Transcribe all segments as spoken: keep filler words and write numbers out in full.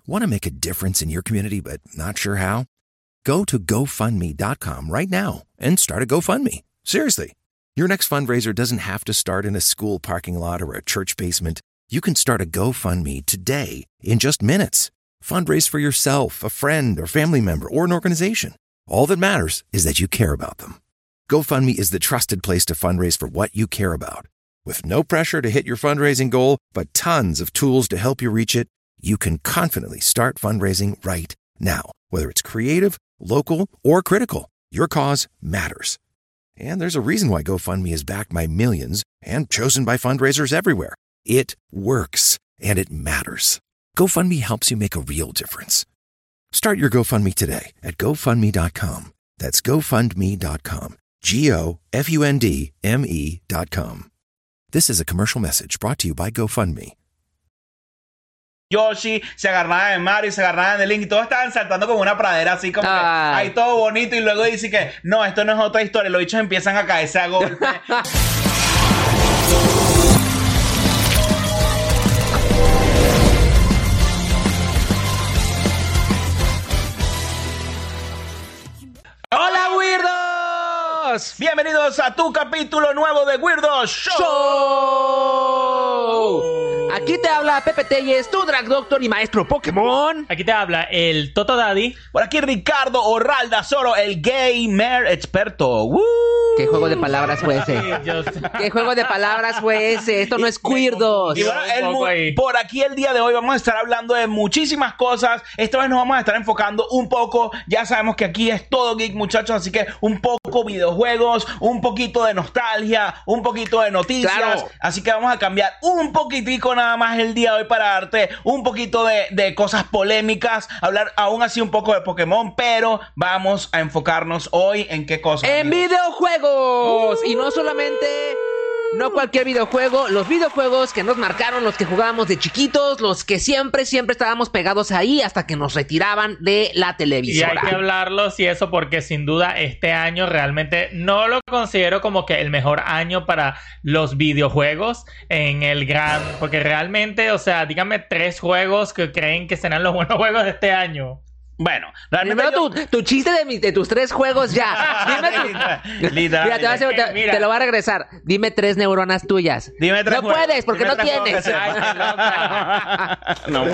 Want to make a difference in your community but not sure how? Go to go fund me dot com right now and start a GoFundMe. Seriously. Your next fundraiser doesn't have to start in a school parking lot or a church basement. You can start a GoFundMe today in just minutes. Fundraise for yourself, a friend, or family member, or an organization. All that matters is that you care about them. GoFundMe is the trusted place to fundraise for what you care about. With no pressure to hit your fundraising goal, but tons of tools to help you reach it, you can confidently start fundraising right now. Whether it's creative, local, or critical, your cause matters. And there's a reason why GoFundMe is backed by millions and chosen by fundraisers everywhere. It works, and it matters. GoFundMe helps you make a real difference. Start your GoFundMe today at go fund me dot com. That's go fund me dot com. G O F U N D M E dot com. This is a commercial message brought to you by GoFundMe. Yoshi, se agarraban de Mario, se agarraban de Link y todos estaban saltando como una pradera así como que ahí todo bonito y luego dice que no, esto no es otra historia, los bichos empiezan a caerse a golpe. ¡Hola, Weirdos! Bienvenidos a tu capítulo nuevo de Weirdos Show. Show. Aquí te habla Pepe Telles, tu Drag Doctor y maestro Pokémon. Aquí te habla el Toto Daddy. Por aquí Ricardo Orralda Soro, el gamer experto. ¡Woo! ¿Qué juego de palabras fue ese? ¿Qué juego de palabras fue ese? Esto no es Weirdos. Y bueno, el, por aquí el día de hoy vamos a estar hablando de muchísimas cosas. Esta vez nos vamos a estar enfocando un poco. Ya sabemos que aquí es todo geek, muchachos, así que un poco videojuegos, un poquito de nostalgia, un poquito de noticias. Claro. Así que vamos a cambiar un poquitico nada más el día de hoy para darte un poquito de, de cosas polémicas, hablar aún así un poco de Pokémon, pero vamos a enfocarnos hoy en qué cosas. En videojuegos. Uh, y no solamente, no cualquier videojuego, los videojuegos que nos marcaron, los que jugábamos de chiquitos, los que siempre, siempre estábamos pegados ahí hasta que nos retiraban de la televisora. Y hay que hablarlos y eso porque sin duda este año realmente no lo considero como que el mejor año para los videojuegos en el gran... Porque realmente, o sea, díganme tres juegos que creen que serán los buenos juegos de este año. Bueno, realmente primero yo... tu, tu chiste de, mi, de tus tres juegos ya. Dime tu... Literal, mira, te, hacer, te, mira. te lo voy a regresar. Dime tres neuronas tuyas. Dime tres. No juegos. puedes porque Dime no tienes. No.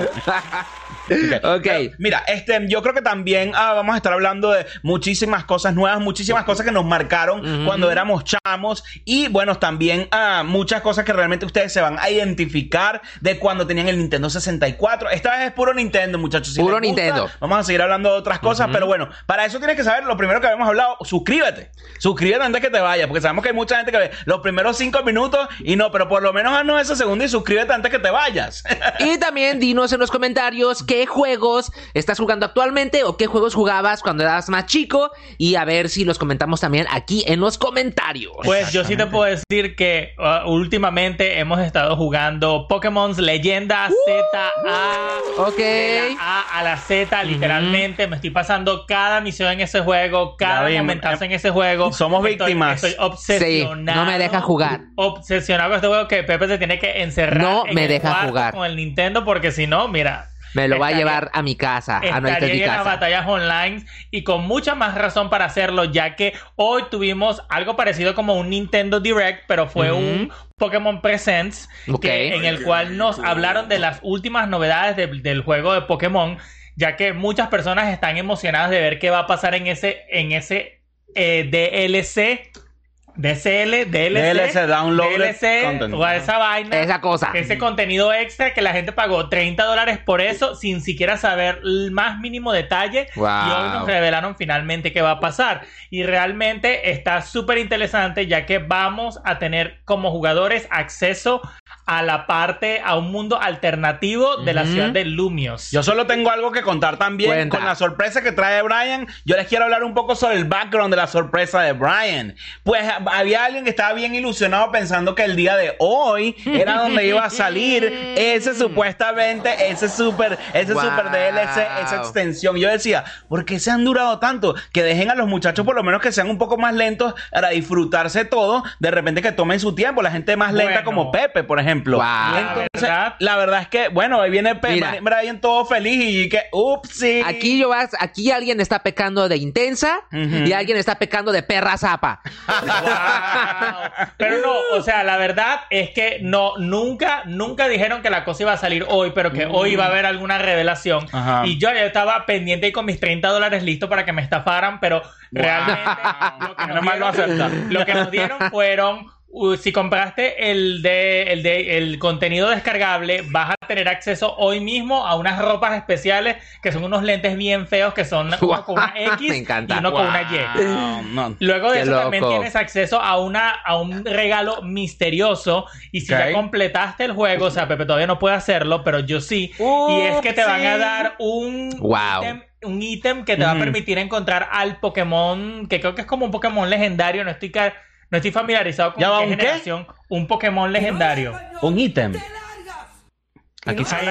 Okay. Okay. Pero, mira, este, yo creo que también ah, vamos a estar hablando de muchísimas cosas nuevas, muchísimas cosas que nos marcaron uh-huh. cuando éramos chamos y bueno, también ah, muchas cosas que realmente ustedes se van a identificar de cuando tenían el Nintendo sesenta y cuatro. Esta vez es puro Nintendo, muchachos. Si puro les gusta, Nintendo. Vamos a seguir hablando de otras cosas, uh-huh. pero bueno, para eso tienes que saber lo primero que habíamos hablado. Suscríbete. Suscríbete antes que te vayas, porque sabemos que hay mucha gente que ve los primeros cinco minutos y no, pero por lo menos haznos ese segundo y suscríbete antes que te vayas. Y también dinos en los comentarios qué juegos estás jugando actualmente o qué juegos jugabas cuando eras más chico y a ver si los comentamos también aquí en los comentarios. Pues yo sí te puedo decir que uh, últimamente hemos estado jugando Pokémon Leyenda uh, Z A. Ok. De la A a la Z, literalmente. Uh-huh. Me estoy pasando cada misión en ese juego, cada momentazo en ese juego. Somos estoy, víctimas. Estoy obsesionado. Sí, no me deja jugar. Obsesionado con este juego que Pepe se tiene que encerrar. No en me el deja jugar con el Nintendo porque si no, mira... Me lo va a llevar a mi casa. A no estaría mi en casa. las batallas online y con mucha más razón para hacerlo, ya que hoy tuvimos algo parecido como un Nintendo Direct, pero fue uh-huh. un Pokémon Presents, okay. que, en el cual nos hablaron de las últimas novedades de, del juego de Pokémon, ya que muchas personas están emocionadas de ver qué va a pasar en ese, en ese eh, D L C. D C L, D L C, D L C, download D L C, o esa vaina, esa cosa, ese contenido extra que la gente pagó treinta dólares por eso sin siquiera saber el más mínimo detalle. Wow. Y hoy nos revelaron finalmente qué va a pasar y realmente está súper interesante, ya que vamos a tener como jugadores acceso a la parte, a un mundo alternativo de uh-huh. la ciudad de Lumios. Yo solo tengo algo que contar también. Cuenta. Con la sorpresa que trae Brian. Yo les quiero hablar un poco sobre el background de la sorpresa de Brian. Pues había alguien que estaba bien ilusionado pensando que el día de hoy era donde iba a salir ese supuestamente, ese super, ese wow. super D L C, esa extensión. Yo decía, ¿por qué se han durado tanto? Que dejen a los muchachos por lo menos que sean un poco más lentos para disfrutarse todo. De repente que tomen su tiempo. La gente más lenta bueno. como Pepe, por ejemplo. ejemplo. Wow. Entonces, La verdad- la verdad es que, bueno, ahí viene Pe- Mira. Brian todo feliz y que, upsi. Aquí yo vas, aquí alguien está pecando de intensa Ujú. y alguien está pecando de perra zapa. Wow. Pero no, o sea, la verdad es que no, nunca, nunca dijeron que la cosa iba a salir hoy, pero que hoy iba a haber alguna revelación. Ajá. Y yo ya estaba pendiente y con mis treinta dólares listos para que me estafaran, pero realmente lo que, nos Menos mal lo dieron, acepta. lo que nos dieron fueron... uh, si compraste el de, el de el contenido descargable, vas a tener acceso hoy mismo a unas ropas especiales que son unos lentes bien feos que son uno con una X Me encanta. y uno con una Y. Wow, no. Luego de Qué eso también loco. tienes acceso a una a un regalo misterioso. Y si Ok. ya completaste el juego, o sea, Pepe todavía no puede hacerlo, pero yo sí. y es que te van a dar un Wow. ítem, un ítem que te va a Ujú. permitir encontrar al Pokémon, que creo que es como un Pokémon legendario. No estoy ca- no estoy familiarizado con ¿Ya va qué un qué? generación. Un Pokémon legendario. Un ítem. Aquí Ahí- se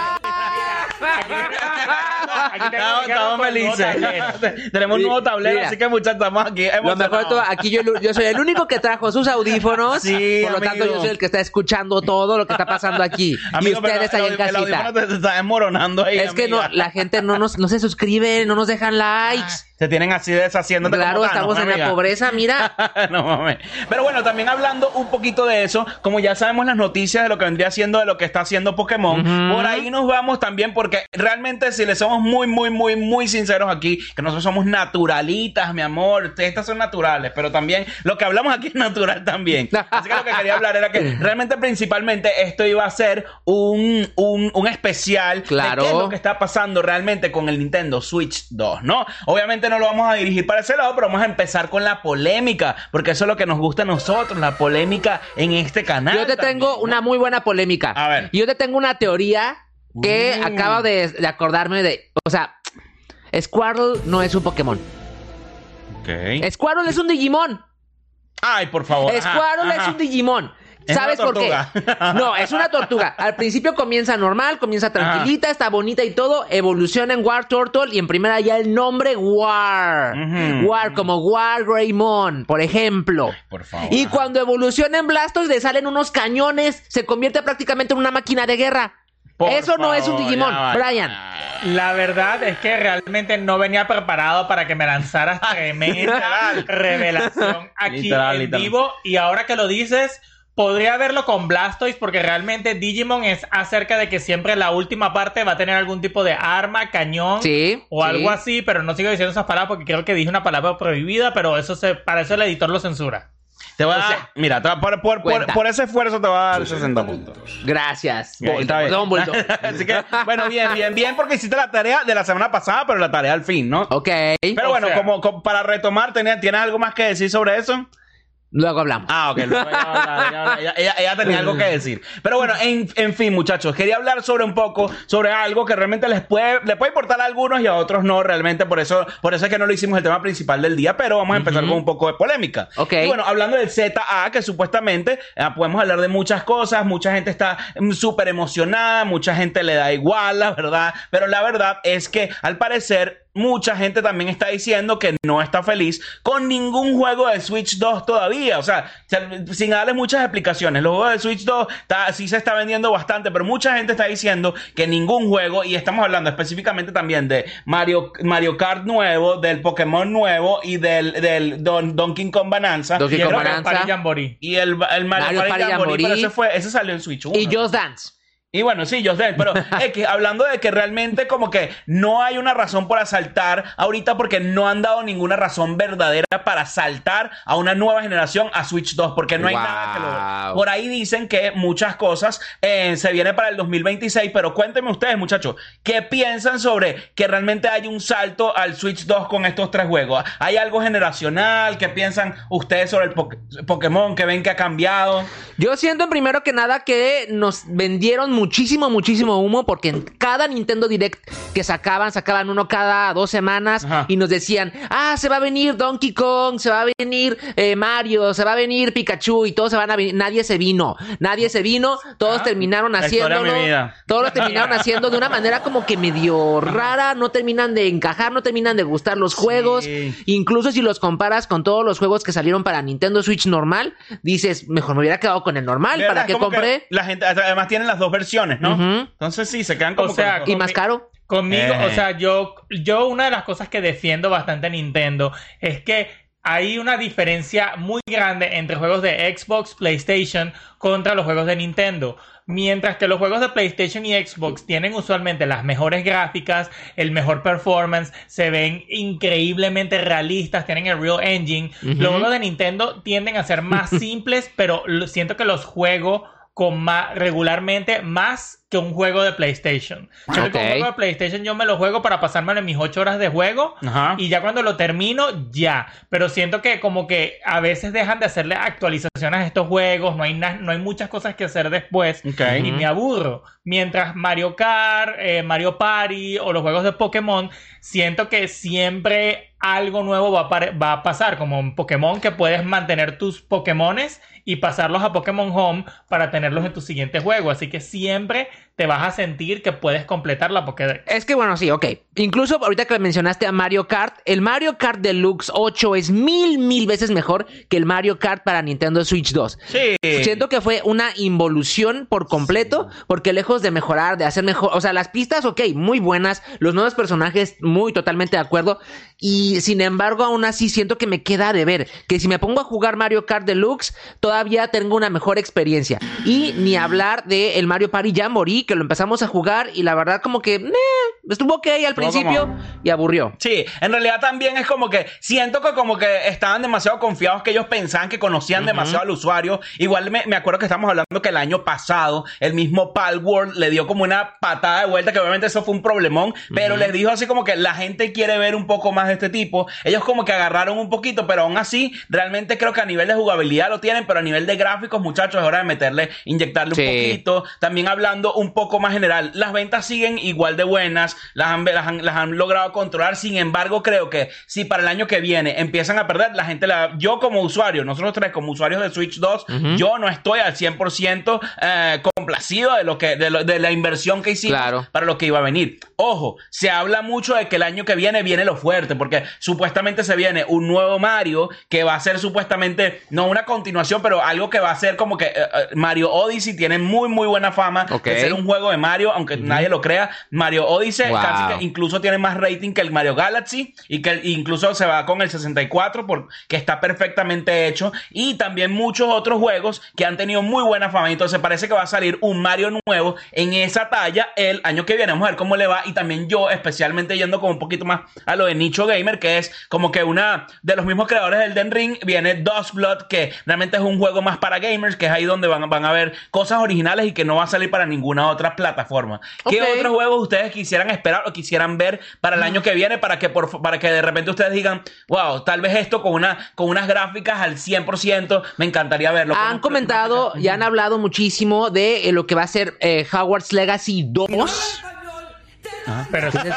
Aquí tengo- Estamos, aquí estamos tengo un nuevo felices. tablero. Tenemos un Sí, nuevo tablero, mira. así que muchachos, estamos aquí Lo mejor de emocionados. todo, aquí yo, yo soy el único que trajo sus audífonos. Sí, por lo tanto, amigo. yo soy el que está escuchando todo lo que está pasando aquí. Amigo, y ustedes pero ahí en el, el audífono casita. te, te está desmoronando ahí, Es que no, amiga. la gente no nos no se suscribe, no nos dejan likes. Se tienen así deshaciéndote Claro, como Thanos, estamos en la amiga. pobreza, mira. No mames. Pero bueno, también hablando un poquito de eso, como ya sabemos las noticias de lo que vendría siendo de lo que está haciendo Pokémon, Ujú. por ahí nos vamos también porque realmente si le somos muy, muy, muy, muy sinceros aquí, que nosotros somos naturalitas, mi amor, estas son naturales, pero también lo que hablamos aquí es natural también. Así que lo que quería hablar era que realmente principalmente esto iba a ser un, un, un especial Claro. de qué es lo que está pasando realmente con el Nintendo Switch dos, ¿no? Obviamente no lo vamos a dirigir para ese lado, pero vamos a empezar con la polémica, porque eso es lo que nos gusta a nosotros, la polémica en este canal. Yo te también, tengo ¿no? una muy buena polémica. A ver. Yo te tengo una teoría que Uh. acabo de, de acordarme de. O sea, Squirtle no es un Pokémon. Ok. Squirtle es un Digimon. Ay, por favor. ajá, Squirtle es ajá. un Digimon. Es ¿Sabes una por qué? tortuga. No, es una tortuga. Al principio comienza normal, comienza tranquilita, está bonita y todo. Evoluciona en War Turtle y en primera ya el nombre War. Ujú. War, como War Greymon, por ejemplo. Por favor. Y ajá. cuando evoluciona en Blastoise le salen unos cañones, se convierte prácticamente en una máquina de guerra. Por Eso no es un favor, Digimon, ya va. Brian. La verdad es que realmente no venía preparado para que me lanzaras tremenda Literal. revelación aquí Literal, en literal. vivo. Y ahora que lo dices, podría verlo con Blastoise porque realmente Digimon es acerca de que siempre la última parte va a tener algún tipo de arma, cañón Sí, o sí. algo así. Pero no sigo diciendo esas palabras porque creo que dije una palabra prohibida, pero eso se, para eso el editor lo censura. Te voy a o dar, sea, mira, te voy a- por, por, por, cuenta. por ese esfuerzo te voy a dar sesenta puntos. Gracias. Ok, está bien. Perdón, Bulldog. Así que, bueno, bien, bien, bien, porque hiciste la tarea de la semana pasada, pero la tarea al fin, ¿no? Ok. Pero O bueno, sea- como, como para retomar, ¿tenía- ¿tienes algo más que decir sobre eso? Luego hablamos. Ah, ok. luego ella, va a hablar, ella, va a hablar. Ella- ella- ella tenía algo que decir. Pero bueno, en, en fin, muchachos, quería hablar sobre un poco, sobre algo que realmente les puede, les puede importar a algunos y a otros no, realmente. Por eso, por eso es que no lo hicimos el tema principal del día, pero vamos a empezar con un poco de polémica. Ok. Y bueno, hablando del Z A, que supuestamente eh, podemos hablar de muchas cosas, mucha gente está mm, súper emocionada, mucha gente le da igual, la verdad. Pero la verdad es que, al parecer, mucha gente también está diciendo que no está feliz con ningún juego de Switch dos todavía. O sea, se- sin darle muchas explicaciones. Los juegos de Switch dos está- sí se está vendiendo bastante, pero mucha gente está diciendo que ningún juego, y estamos hablando específicamente también de Mario, Mario Kart nuevo, del Pokémon nuevo y del, del Don, Donkey Kong Bonanza. Donkey y el, Kong Creo que Bonanza. es Party Jamboree. y el, el Mario, Mario Party Party Jamboree, Jamboree. pero ese, fue, ese salió en Switch uno. Y Just Dance. Y bueno, sí, Just Dance, pero es que hablando de que realmente como que no hay una razón para saltar ahorita porque no han dado ninguna razón verdadera para saltar a una nueva generación a Switch dos, porque no hay Wow. nada que lo... Por ahí dicen que muchas cosas eh, se viene para el dos mil veintiséis, pero cuéntenme ustedes, muchachos, ¿qué piensan sobre que realmente hay un salto al Switch dos con estos tres juegos? ¿Hay algo generacional? ¿Qué piensan ustedes sobre el po- Pokémon que ven que ha cambiado? Yo siento primero que nada que nos vendieron muchísimo, muchísimo humo porque en cada Nintendo Direct que sacaban, sacaban uno cada dos semanas. Ajá. Y nos decían, ah, se va a venir Donkey Kong, se va a venir eh, Mario, se va a venir Pikachu y todos se van a venir. Nadie se vino, nadie se vino, todos ah, terminaron haciéndolo. Todos lo terminaron haciendo de una manera como que medio rara, no terminan de encajar, no terminan de gustar los juegos. Sí. Incluso si los comparas con todos los juegos que salieron para Nintendo Switch normal, dices, mejor me hubiera quedado con el normal, ¿para qué compré? Que la gente, además tienen las dos versiones, ¿no? Uh-huh. Entonces sí, se quedan como... O sea, con... y más caro. Conmigo, eh. o sea, yo, yo una de las cosas que defiendo bastante a Nintendo es que hay una diferencia muy grande entre juegos de Xbox, PlayStation contra los juegos de Nintendo. Mientras que los juegos de PlayStation y Xbox tienen usualmente las mejores gráficas, el mejor performance, se ven increíblemente realistas, tienen el Real Engine. Uh-huh. Los juegos de Nintendo tienden a ser más simples, pero siento que los juego con más, regularmente más que un juego de PlayStation. Yo okay. que un juego de PlayStation yo me lo juego para pasármelo en mis ocho horas de juego. Ajá. Y ya cuando lo termino, ya. Pero siento que como que a veces dejan de hacerle actualizaciones a estos juegos, no hay, na- no hay muchas cosas que hacer después okay. y me aburro. Mientras Mario Kart, eh, Mario Party o los juegos de Pokémon, siento que siempre algo nuevo va a, par- va a pasar, como en Pokémon que puedes mantener tus Pokémones y pasarlos a Pokémon Home para tenerlos en tu siguiente juego. Así que siempre te vas a sentir que puedes completar la Pokédex. Es que bueno, sí, ok. Incluso ahorita que mencionaste a Mario Kart, el Mario Kart Deluxe ocho es mil, mil veces mejor que el Mario Kart para Nintendo Switch dos. Sí. Siento que fue una involución por completo, sí. porque lejos de mejorar, de hacer mejor... O sea, las pistas, ok, muy buenas. Los nuevos personajes, muy totalmente de acuerdo. Y sin embargo, aún así siento que me queda de ver. Que si me pongo a jugar Mario Kart Deluxe, todavía tengo una mejor experiencia. Y ni hablar de el Mario Party Jamboree, que lo empezamos a jugar y la verdad como que meh, estuvo ok al principio como... y aburrió. Sí, en realidad también es como que siento que como que estaban demasiado confiados, que ellos pensaban que conocían uh-huh. demasiado al usuario. Igual me, me acuerdo que estamos hablando que el año pasado el mismo Palworld le dio como una patada de vuelta, que obviamente eso fue un problemón, uh-huh. pero les dijo así como que la gente quiere ver un poco más de este tipo. Ellos como que agarraron un poquito, pero aún así realmente creo que a nivel de jugabilidad lo tienen, pero a nivel de gráficos, muchachos, es hora de meterle, inyectarle sí. un poquito. También hablando un poco más general, las ventas siguen igual de buenas, las han, las han, las han logrado controlar. Sin embargo, creo que si para el año que viene empiezan a perder, la gente la, yo como usuario, nosotros tres como usuarios de Switch dos, uh-huh. yo no estoy al cien por ciento eh, complacido de lo que de, lo, de la inversión que hicimos claro. para lo que iba a venir. Ojo, se habla mucho de que el año que viene viene lo fuerte, porque supuestamente se viene un nuevo Mario que va a ser supuestamente no una continuación, pero algo que va a ser como que uh, Mario Odyssey tiene muy muy buena fama okay. de ser un juego de Mario, aunque uh-huh. nadie lo crea. Mario Odyssey wow. casi que incluso tiene más rating que el Mario Galaxy y que incluso se va con el sesenta y cuatro porque está perfectamente hecho, y también muchos otros juegos que han tenido muy buena fama. Entonces parece que va a salir un Mario nuevo en esa talla el año que viene. Vamos a ver cómo le va. Y también yo especialmente yendo como un poquito más a lo de nicho gamer, que es como que una de los mismos creadores del Elden Ring, viene Dustblood, que realmente es un juego más para gamers, que es ahí donde van, van a ver cosas originales y que no va a salir para ninguna otra plataforma. Okay. ¿Qué otros juegos ustedes quisieran esperar o quisieran ver para el año que viene, para que por, para que de repente ustedes digan, wow, tal vez esto con una con unas gráficas al cien por ciento me encantaría verlo? Han comentado y han hablado muchísimo de eh, lo que va a ser eh, Hogwarts Legacy dos. Ah, pero eso,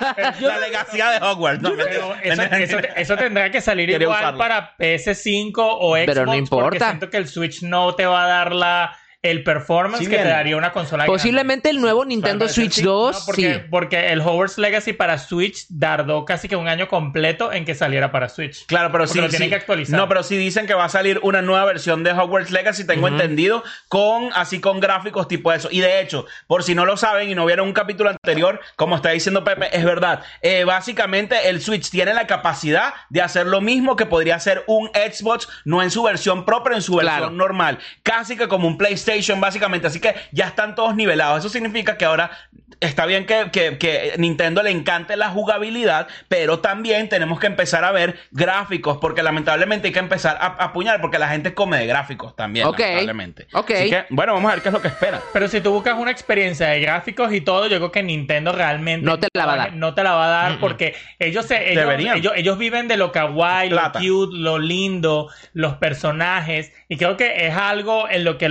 la legacía de Hogwarts, ¿no? Pero eso, eso, eso tendrá que salir igual usarlo. Para P S cinco o Xbox, pero no importa, porque siento que el Switch no te va a dar la el performance sí, que bien. Te daría una consola posiblemente grande. El nuevo Nintendo para Switch dos no, porque, sí. porque el Hogwarts Legacy para Switch tardó casi que un año completo en que saliera para Switch. Claro, pero sí lo tienen sí. que actualizar. No, pero sí dicen que va a salir una nueva versión de Hogwarts Legacy, tengo uh-huh. entendido, con así con gráficos tipo eso. Y de hecho, por si no lo saben y no vieron un capítulo anterior, como está diciendo Pepe, es verdad. Eh, básicamente el Switch tiene la capacidad de hacer lo mismo que podría hacer un Xbox, no en su versión Pro, pero en su versión claro. normal. Casi que como un PlayStation, básicamente. Así que ya están todos nivelados. Eso significa que ahora está bien que, que, que Nintendo le encante la jugabilidad, pero también tenemos que empezar a ver gráficos, porque lamentablemente hay que empezar a, a apuñar, porque la gente come de gráficos también, okay. lamentablemente. Okay. Así que, bueno, vamos a ver qué es lo que esperan. Pero si tú buscas una experiencia de gráficos y todo, yo creo que Nintendo realmente no te la va a dar. No te la va a dar, mm-mm. porque ellos, se, ellos, ellos, ellos viven de lo kawaii, lo cute, lo lindo, los personajes, y creo que es algo en lo que los ha hecho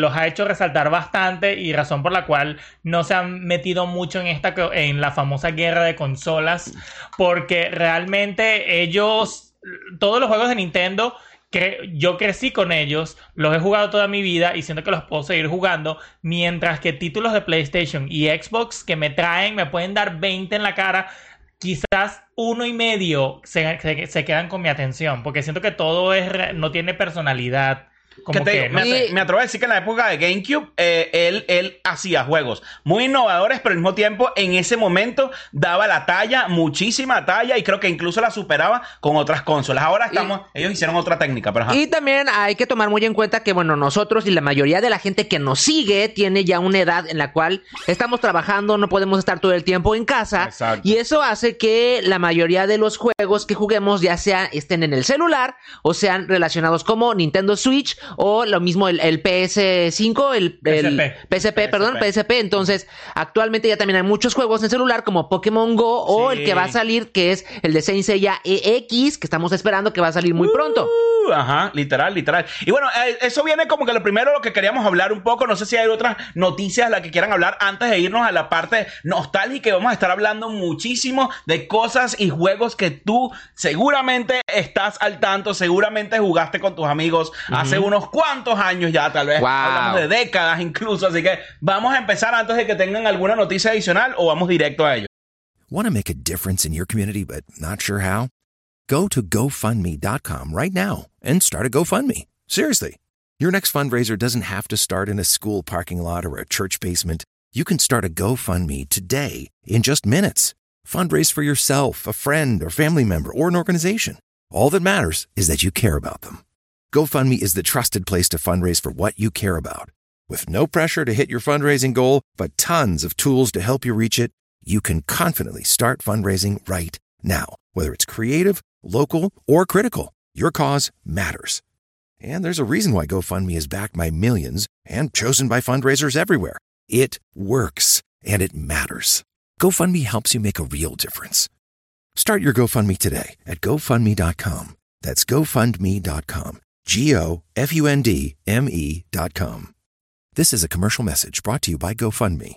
resaltar bastante y razón por la cual no se han metido mucho en esta en la famosa guerra de consolas, porque realmente ellos, todos los juegos de Nintendo, que yo crecí con ellos, los he jugado toda mi vida y siento que los puedo seguir jugando, mientras que títulos de PlayStation y Xbox que me traen, me pueden dar veinte en la cara, quizás uno y medio se, se, se quedan con mi atención, porque siento que todo es no tiene personalidad. Como te, que, me, no me atrevo a decir que en la época de GameCube eh, él, él hacía juegos muy innovadores, pero al mismo tiempo en ese momento daba la talla, muchísima talla, y creo que incluso la superaba con otras consolas. Ahora estamos, y, ellos hicieron otra técnica, pero ajá. Y también hay que tomar muy en cuenta que, bueno, nosotros y la mayoría de la gente que nos sigue tiene ya una edad en la cual estamos trabajando, no podemos estar todo el tiempo en casa. Exacto. Y eso hace que la mayoría de los juegos que juguemos ya sea estén en el celular o sean relacionados como Nintendo Switch o lo mismo el, el P S cinco, el, el P S P. P S P, perdón, P S P. Entonces, actualmente ya también hay muchos juegos en celular como Pokémon Go o Sí. el que va a salir, que es el de Saint Seiya E X, que estamos esperando que va a salir muy pronto. Uh, ajá, literal, literal. Y bueno, eh, eso viene como que lo primero lo que queríamos hablar un poco. No sé si hay otras noticias a las que quieran hablar antes de irnos a la parte nostálgica. Vamos a estar hablando muchísimo de cosas y juegos que tú seguramente estás al tanto, seguramente jugaste con tus amigos uh-huh. hace unos cuantos años ya, tal vez. Wow. Hablamos de décadas incluso. Así que vamos a empezar antes de que tengan alguna noticia adicional o vamos directo a ello. Want to make a difference in your community but not sure how? Go to go fund me dot com right now and start a GoFundMe. Seriously. Your next fundraiser doesn't have to start in a school parking lot or a church basement. You can start a GoFundMe today in just minutes. Fundraise for yourself, a friend, or family member, or an organization. All that matters is that you care about them. GoFundMe is the trusted place to fundraise for what you care about. With no pressure to hit your fundraising goal, but tons of tools to help you reach it, you can confidently start fundraising right now. Whether it's creative, local, or critical, your cause matters. And there's a reason why GoFundMe is backed by millions and chosen by fundraisers everywhere. It works, and it matters. GoFundMe helps you make a real difference. Start your GoFundMe today at go fund me dot com. That's go fund me dot com. G O F U N D M E dot com. This is a commercial message brought to you by GoFundMe.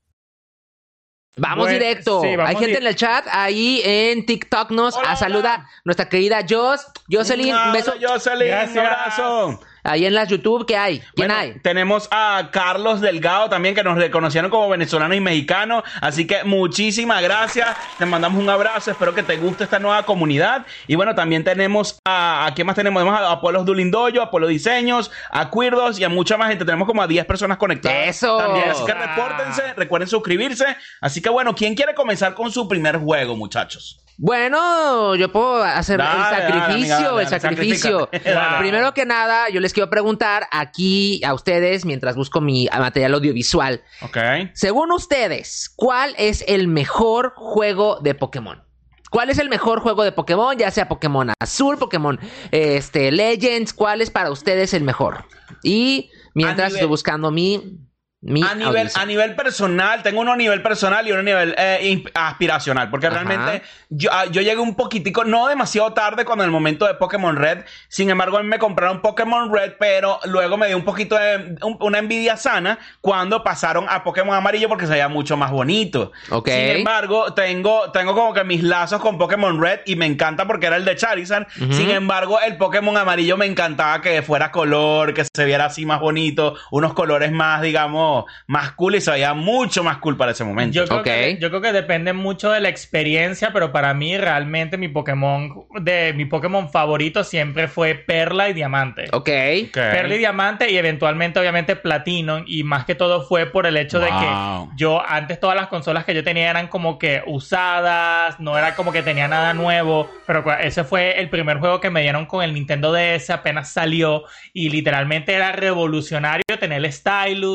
Vamos Bueno, directo. sí, vamos Hay gente di- en el chat, ahí en TikTok nos Hola, a saluda hola. nuestra querida Jos. Jocelyn, un beso. Hola, Jocelyn, Gracias. un abrazo. Ahí en las YouTube, ¿qué hay? ¿Quién Bueno, hay? tenemos a Carlos Delgado también, que nos reconocieron como venezolanos y mexicanos. Así que muchísimas gracias. Te mandamos un abrazo. Espero que te guste esta nueva comunidad. Y bueno, también tenemos a... ¿A quién más tenemos? Tenemos a Apolos Dulindoyo, Apolo Diseños, a Quirdos y a mucha más gente. Tenemos como a diez personas conectadas. ¡Eso! También. Así que repórtense. Recuerden suscribirse. Así que bueno, ¿quién quiere comenzar con su primer juego, muchachos? Bueno, yo puedo hacer Dale, el dale, sacrificio, amiga, dale, el sacrificio. sacrifícate. Dale. Primero que nada, yo les quiero preguntar aquí a ustedes, mientras busco mi material audiovisual. Ok. Según ustedes, ¿cuál es el mejor juego de Pokémon? ¿Cuál es el mejor juego de Pokémon? Ya sea Pokémon Azul, Pokémon este, Legends, ¿cuál es para ustedes el mejor? Y mientras nivel- estoy buscando mi... mi A nivel, audiovisual. a nivel personal, tengo uno a nivel personal y uno a nivel eh, in- aspiracional, porque Ajá. realmente yo, ah, yo llegué un poquitico, no demasiado tarde cuando en el momento de Pokémon Red, sin embargo a mí me compraron Pokémon Red, pero luego me dio un poquito de un- una envidia sana cuando pasaron a Pokémon Amarillo porque se veía mucho más bonito. Ok. Sin embargo, tengo, tengo como que mis lazos con Pokémon Red y me encanta porque era el de Charizard. Ujú. Sin embargo, el Pokémon Amarillo me encantaba que fuera color, que se viera así más bonito, unos colores más, digamos, más cool y se veía mucho más cool para ese momento. Yo creo, Ok. que, yo creo que depende mucho de la experiencia, pero para mí realmente mi Pokémon de mi Pokémon favorito siempre fue Perla y Diamante. Ok. Ok. Perla y Diamante y eventualmente obviamente Platino, y más que todo fue por el hecho de Wow. que yo antes todas las consolas que yo tenía eran como que usadas, no era como que tenía nada nuevo, pero cu- ese fue el primer juego que me dieron con el Nintendo D S, apenas salió y literalmente era revolucionario tener el stylus y empezar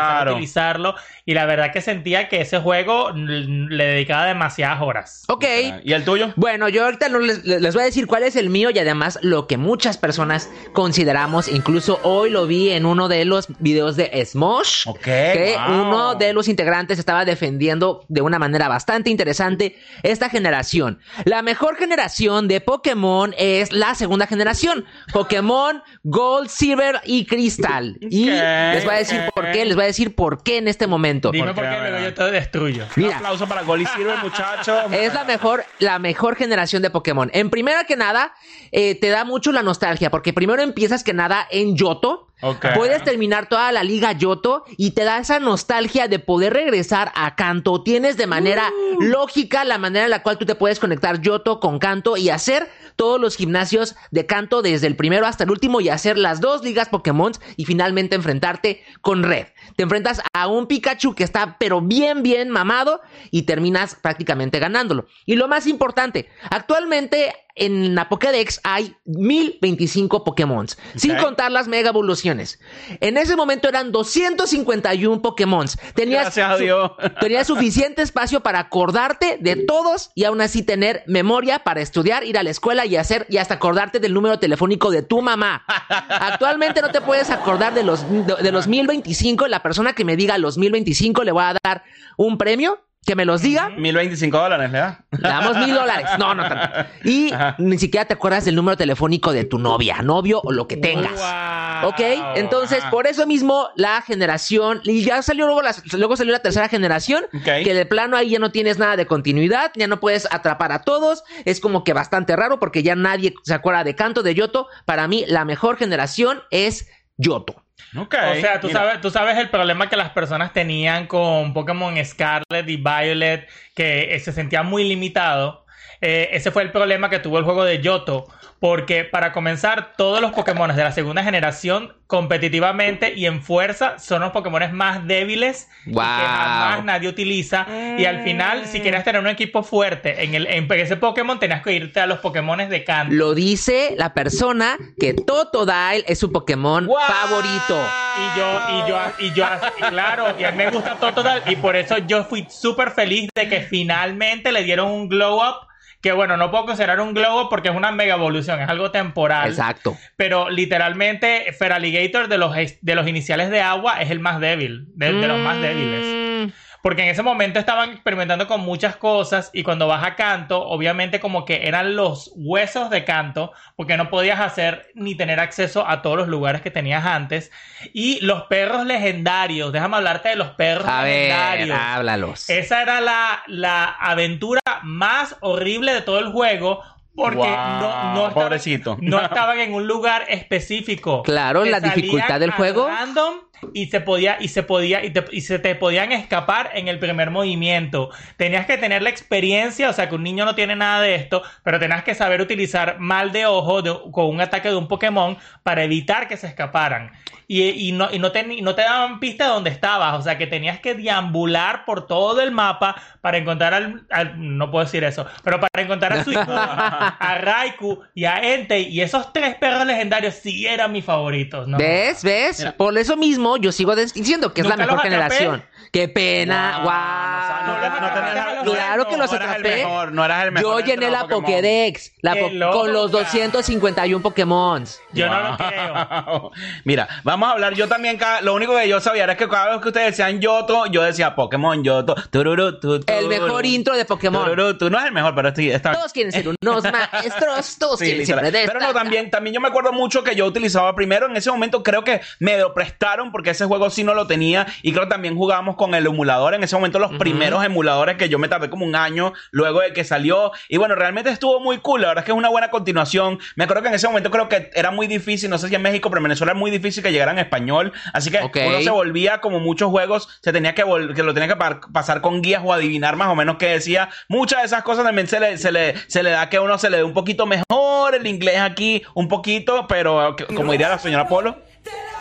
Claro. a utilizarlo. Y la verdad que sentía que ese juego le dedicaba demasiadas horas. Ok. ¿Y el tuyo? Bueno, yo ahorita no les, les voy a decir cuál es el mío y además lo que muchas personas consideramos. Incluso hoy lo vi en uno de los videos de Smosh. Ok, Que wow. uno de los integrantes estaba defendiendo de una manera bastante interesante esta generación. La mejor generación de Pokémon es la segunda generación. Pokémon Gold, Silver y Crystal. Y Ok, les voy a decir ok. por qué. Les voy a decir por qué en este momento. Dime ¿Por por qué, qué, luego verdad? yo te destruyo. Un Mira. aplauso para Gold y Silver, muchachos. Es la mejor, la mejor generación de Pokémon. En primera que nada, eh, te da mucho la nostalgia, porque primero empiezas que nada en Johto. Ok. Puedes terminar toda la liga Johto y te da esa nostalgia de poder regresar a Kanto. Tienes de manera Uh. lógica la manera en la cual tú te puedes conectar Johto con Kanto y hacer todos los gimnasios de Kanto desde el primero hasta el último y hacer las dos ligas Pokémon y finalmente enfrentarte con Red. Te enfrentas a un Pikachu que está pero bien bien mamado y terminas prácticamente ganándolo. Y lo más importante, actualmente en la Pokédex hay mil veinticinco Pokémon, sin contar las mega evoluciones. En ese momento eran doscientos cincuenta y uno Pokémon. Tenías, Gracias a Dios. tenías suficiente espacio para acordarte de todos y aún así tener memoria para estudiar, ir a la escuela y hacer y hasta acordarte del número telefónico de tu mamá. Actualmente no te puedes acordar de los, de, de los mil veinticinco. La persona que me diga los mil veinticinco le voy a dar un premio. Que me los diga. mil veinticinco dólares, ¿le da? Le damos mil dólares. No, no tanto. Y Ajá. ni siquiera te acuerdas del número telefónico de tu novia, novio o lo que tengas. Wow. ¿Ok? Entonces, Ajá. por eso mismo, la generación... Y ya salió luego, la, luego salió la tercera generación. Ok. Que de plano ahí ya no tienes nada de continuidad. Ya no puedes atrapar a todos. Es como que bastante raro porque ya nadie se acuerda de Kanto, de Johto. Para mí, la mejor generación es Johto. Ok. O sea, tú mira. sabes, tú sabes el problema que las personas tenían con Pokémon Scarlet y Violet, que eh, se sentía muy limitado. Eh, ese fue el problema que tuvo el juego de Johto, porque para comenzar, todos los Pokémon de la segunda generación, competitivamente y en fuerza, son los Pokémon más débiles Wow. y que jamás nadie utiliza. Y al final, si querías tener un equipo fuerte en, el, en ese Pokémon, tenías que irte a los Pokémon de Kanto. Lo dice la persona que Totodile es su Pokémon Wow. favorito. Y yo, y yo, y yo, y claro, y a mí me gusta Totodile, y por eso yo fui súper feliz de que finalmente le dieron un glow up. Que bueno, no puedo considerar un glow up porque es una mega evolución, es algo temporal. Exacto. Pero literalmente, Feraligatr de los, de los iniciales de agua es el más débil, de, de los más débiles. Mm. Porque en ese momento estaban experimentando con muchas cosas y cuando vas a Kanto, obviamente como que eran los huesos de Kanto, porque no podías hacer ni tener acceso a todos los lugares que tenías antes. Y los perros legendarios, déjame hablarte de los perros A ver, legendarios. háblalos. Esa era la, la aventura más horrible de todo el juego. Porque Wow, no, no, estaban, pobrecito. no estaban en un lugar específico. Claro, Te la salían dificultad del a juego. random y se podía, y se podía, y, te, y se te podían escapar en el primer movimiento. Tenías que tener la experiencia, o sea que un niño no tiene nada de esto, pero tenías que saber utilizar mal de ojo de, con un ataque de un Pokémon para evitar que se escaparan. Y, y, no, y no, te, no te daban pista de dónde estabas, o sea que tenías que deambular por todo el mapa para encontrar al, al no puedo decir eso, pero para encontrar a Suicune, a Raikou y a Entei, y esos tres perros legendarios sí eran mis favoritos, ¿no? ¿Ves? ¿Ves? Mira. Por eso mismo yo sigo diciendo que es la Nunca mejor los atrapé. generación. ¡Qué pena! Wow, ¡Guau! no, no, no, no tenías- no, Claro que no, los no eras el atrapé. mejor, no eras el mejor Yo entre llené los la Pokémon. Pokédex la ¡Qué po- loca! con los doscientos cincuenta y uno Pokémon. Yo no lo Wow. creo. Mira, vamos a hablar. Yo también, cada- lo único que yo sabía era que cada vez que ustedes decían Johto, yo decía Pokémon Johto. Tururú, tu, El tururú. mejor intro de Pokémon. Tururú, tu. No es el mejor, pero estoy, está Todos quieren ser unos maestros, todos Sí, quieren literal. siempre Pero no, destacar. también, también yo me acuerdo mucho que yo utilizaba primero, en ese momento creo que me lo prestaron porque ese juego sí no lo tenía y creo que también jugábamos con el emulador, en ese momento los Ujú. primeros emuladores que yo me tardé como un año luego de que salió y bueno, realmente estuvo muy cool, la verdad es que es una buena continuación. Me acuerdo que en ese momento creo que era muy difícil, no sé si en México, pero en Venezuela era muy difícil que llegaran en español, así que Ok. uno se volvía como muchos juegos, se tenía que, vol- que lo tenía que par- pasar con guías o adivinar más o menos qué decía. Muchas de esas cosas también se le, se le, se le da que a uno se le dé un poquito mejor el inglés aquí, un poquito, pero que- como diría la señora Polo. Te largas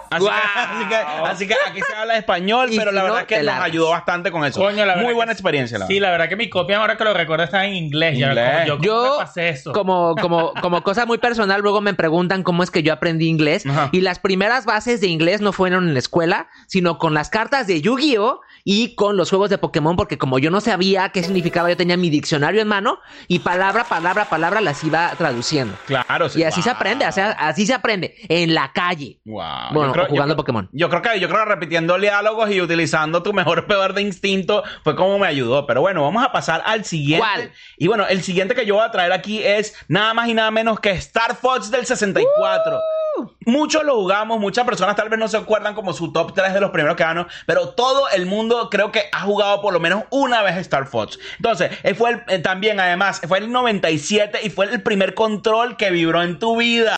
Así, Wow. que, así, que, así que aquí se habla español, Y pero si la no, verdad es que te nos largas. ayudó bastante con eso. Coño, la verdad Muy buena que- experiencia, la Sí, verdad. la verdad que mi copia, ahora que lo recuerdo, está en inglés. Ya, Inglés. como yo, ¿cómo Yo, me pasé eso? como, como, como cosa muy personal, luego me preguntan cómo es que yo aprendí inglés. Ajá. Y las primeras bases de inglés no fueron en la escuela, sino con las cartas de Yu-Gi-Oh! Y con los juegos de Pokémon, porque como yo no sabía qué significaba, yo tenía mi diccionario en mano y palabra, palabra, palabra las iba traduciendo. Claro, sí. Y así Wow. se aprende, o sea, así se aprende, en la calle. Wow. Bueno, Yo creo- o jugando yo creo- Pokémon. Yo creo que yo creo que repitiendo diálogos y utilizando tu mejor poder de instinto fue como me ayudó. Pero bueno, vamos a pasar al siguiente. ¿Cuál? Y bueno, el siguiente que yo voy a traer aquí es nada más y nada menos que Star Fox del sesenta y cuatro. Uh. Muchos lo jugamos, muchas personas tal vez no se acuerdan como su top tres de los primeros que ganó, pero todo el mundo creo que ha jugado por lo menos una vez Star Fox. Entonces, él fue el, eh, también además, fue el noventa y siete y fue el primer control que vibró en tu vida.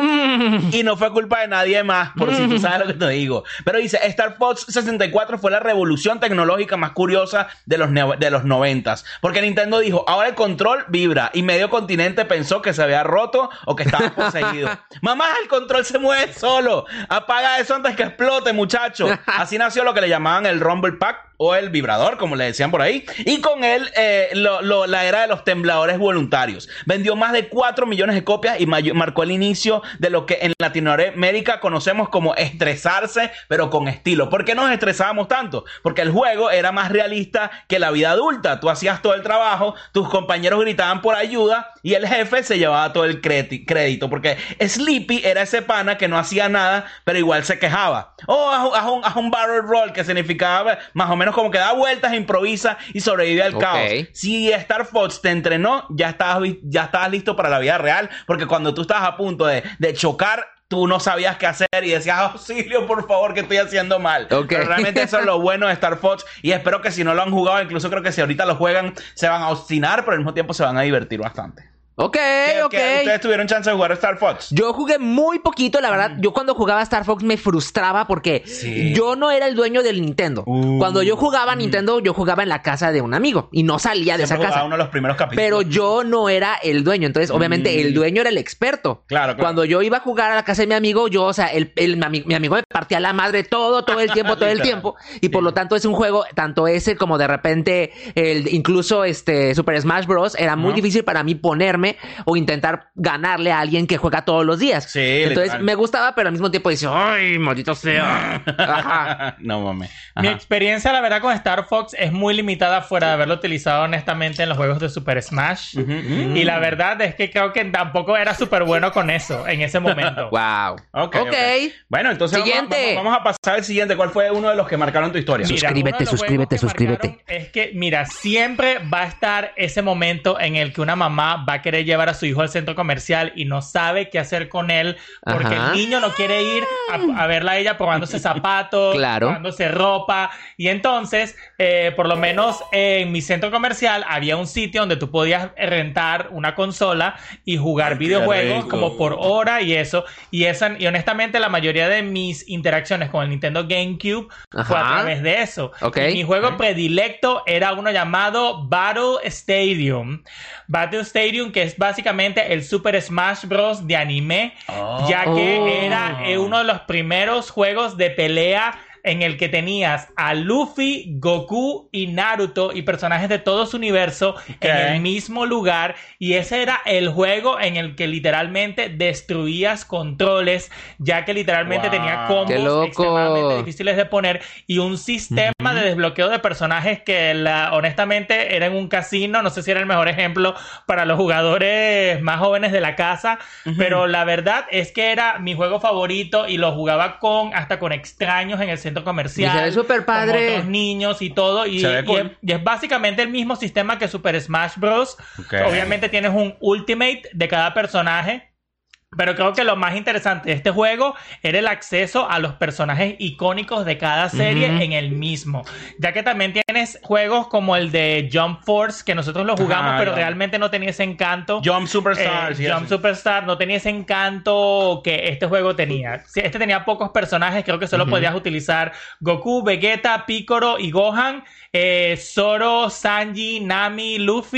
Y no fue culpa de nadie más, por si tú sabes lo que te digo. Pero dice, Star Fox sesenta y cuatro fue la revolución tecnológica más curiosa de los, ne- de los noventas. Porque Nintendo dijo, ahora el control vibra. Y medio continente pensó que se había roto o que estaba poseído. Mamá, el control se mueve solo. Apaga eso antes que explote, muchacho. Así nació lo que le llamaban el Rumble Pack o el vibrador, como le decían por ahí. Y con él, eh, lo, lo, la era de los tembladores voluntarios. Vendió más de cuatro millones de copias y may- marcó el inicio de lo que en Latinoamérica conocemos como estresarse, pero con estilo. ¿Por qué nos estresábamos tanto? Porque el juego era más realista que la vida adulta. Tú hacías todo el trabajo, tus compañeros gritaban por ayuda y el jefe se llevaba todo el credi- crédito. Porque Sleepy era ese pana que no hacía nada, pero igual se quejaba. Oh, haz, un- haz un, haz un barrel roll, que significaba más o menos como que da vueltas, improvisa y sobrevive al Ok. caos. Si Star Fox te entrenó, ya estabas, vi- ya estabas listo para la vida real, porque cuando tú estabas a punto de, de chocar, tú no sabías qué hacer y decías, auxilio, por favor, que estoy haciendo mal. Ok. Pero realmente eso es lo bueno de Star Fox y espero que si no lo han jugado, incluso creo que si ahorita lo juegan, se van a obstinar, pero al mismo tiempo se van a divertir bastante. Ok, ¿Qué- ok. qué- ¿Ustedes tuvieron chance de jugar Star Fox? Yo jugué muy poquito, la verdad. Yo cuando jugaba Star Fox me frustraba porque Sí. yo no era el dueño del Nintendo. Uh. Cuando yo jugaba Nintendo, yo jugaba en la casa de un amigo y no salía de Siempre esa jugaba casa. uno de los primeros capítulos. Pero yo no era el dueño. Entonces, obviamente, Mm. el dueño era el experto. Claro, claro. Cuando yo iba a jugar a la casa de mi amigo, yo, o sea, el, el- mi, ami- mi amigo me partía la madre todo, todo el tiempo, todo el Literal. tiempo. Y por lo tanto, es un juego, tanto ese como de repente, el, incluso este Super Smash Bros. Era muy Ajá. difícil para mí ponerme o intentar ganarle a alguien que juega todos los días. Sí, Entonces, literal. me gustaba, pero al mismo tiempo dice, ¡ay, maldito sea! Ajá. No mames. Mi Ajá. experiencia, la verdad, con Star Fox es muy limitada fuera de haberlo utilizado honestamente en los juegos de Super Smash. Ujú, ujú. Y la verdad es que creo que tampoco era súper bueno con eso en ese momento. Wow. Ok, Ok. ok. Bueno, entonces vamos, Siguiente. vamos- vamos a pasar al siguiente. ¿Cuál fue uno de los que marcaron tu historia? Mira, uno de Suscríbete, los juegos suscríbete, que suscríbete. marcaron Es que, mira, siempre va a estar ese momento en el que una mamá va a querer llevar a su hijo al centro comercial y no sabe qué hacer con él porque Ajá. el niño no quiere ir a, a verla a ella probándose zapatos, Claro. probándose ropa. Y entonces, eh, por lo menos en mi centro comercial había un sitio donde tú podías rentar una consola y jugar Ay, qué videojuegos rico. como por hora y eso. Y, esa, y honestamente, la mayoría de mis interacciones con el Nintendo GameCube fue a Ajá. través de eso. Ok. Y mi juego Ok. predilecto era uno llamado Battle Stadium. Battle Stadium, que es básicamente el Super Smash Bros. De anime, Oh. ya que Oh. era eh, uno de los primeros juegos de pelea en el que tenías a Luffy, Goku y Naruto y personajes de todo su universo en el mismo lugar, y ese era el juego en el que literalmente destruías controles, ya que literalmente Wow. tenía ¡Qué combos loco! extremadamente difíciles de poner y un sistema de desbloqueo de personajes que la- honestamente era en un casino. No sé si era el mejor ejemplo para los jugadores más jóvenes de la casa, pero la verdad es que era mi juego favorito y lo jugaba con hasta con extraños en el centro comercial. Y se ve súper padre. Con otros niños y todo. Y, Se ve y cool. es, y es básicamente el mismo sistema que Super Smash Bros. Ok. Obviamente tienes un ultimate de cada personaje. Pero creo que lo más interesante de este juego era el acceso a los personajes icónicos de cada serie Ujú. en el mismo. Ya que también tienes juegos como el de Jump Force, que nosotros lo jugamos, Ajá, pero ya. realmente no tenía ese encanto. Jump Superstar. Eh, sí, Jump eso. Superstar no tenía ese encanto que este juego tenía. Sí, este tenía pocos personajes, creo que solo Ujú. podías utilizar Goku, Vegeta, Piccolo y Gohan, eh, Zoro, Sanji, Nami, Luffy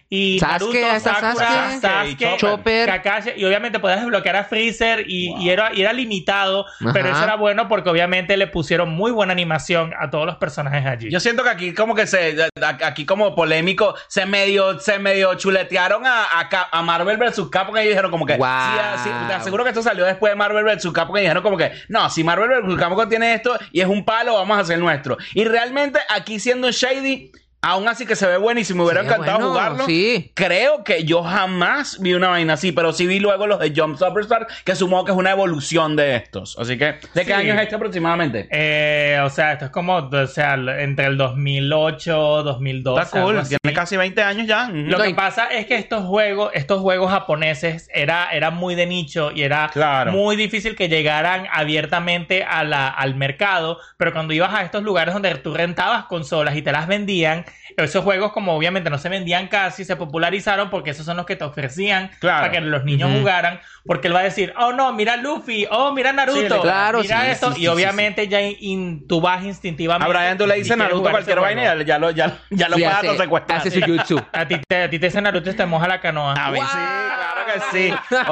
y Sasuke, Naruto, hasta Sakura, Sasuke, Sasuke, Chopper. Kakashi, y obviamente podías desbloquear a Freezer y, Wow. y era, y era limitado, Ajá. pero eso era bueno porque obviamente le pusieron muy buena animación a todos los personajes allí. Yo siento que aquí como que se, aquí como polémico, se medio, se medio chuletearon a, a, Cap- a Marvel versus. Capcom, que ellos dijeron como que, Wow. sí, sí, te aseguro que esto salió después de Marvel versus. Capcom, que dijeron como que, no, si Marvel versus. Capcom tiene esto y es un palo, vamos a hacer nuestro. Y realmente aquí siendo Shady, aún así que se ve bueno y si me hubiera Sí, encantado bueno, jugarlo, sí. creo que yo jamás vi una vaina así, pero sí vi luego los de Jump Superstar, que supongo que es una evolución de estos. Así que, ¿de qué Sí. año es este aproximadamente? Eh, o sea, esto es como, o sea, entre el dos mil ocho, dos mil doce. Está cool, algo así. tiene casi veinte años ya. Ujú. Lo No, que y- pasa es que estos juegos, estos juegos japoneses era, era muy de nicho y era Claro. muy difícil que llegaran abiertamente a la, al mercado, pero cuando ibas a estos lugares donde tú rentabas consolas y te las vendían, esos juegos como obviamente no se vendían casi, se popularizaron porque esos son los que te ofrecían Claro. para que los niños Ujú. jugaran, porque él va a decir, oh no, mira Luffy, oh mira Naruto, Sí, claro, mira sí, esto, sí, y sí, obviamente ya in- tú vas instintivamente. A Brian tú le y dices quieres Naruto jugar cualquier ese vaina y juego. ya, ya lo, ya, ya lo Sí, puedes hace, hasta secuestrar. hace su jutsu. A ti te, a ti te dice Naruto y te moja la canoa. A mí sí, claro que sí.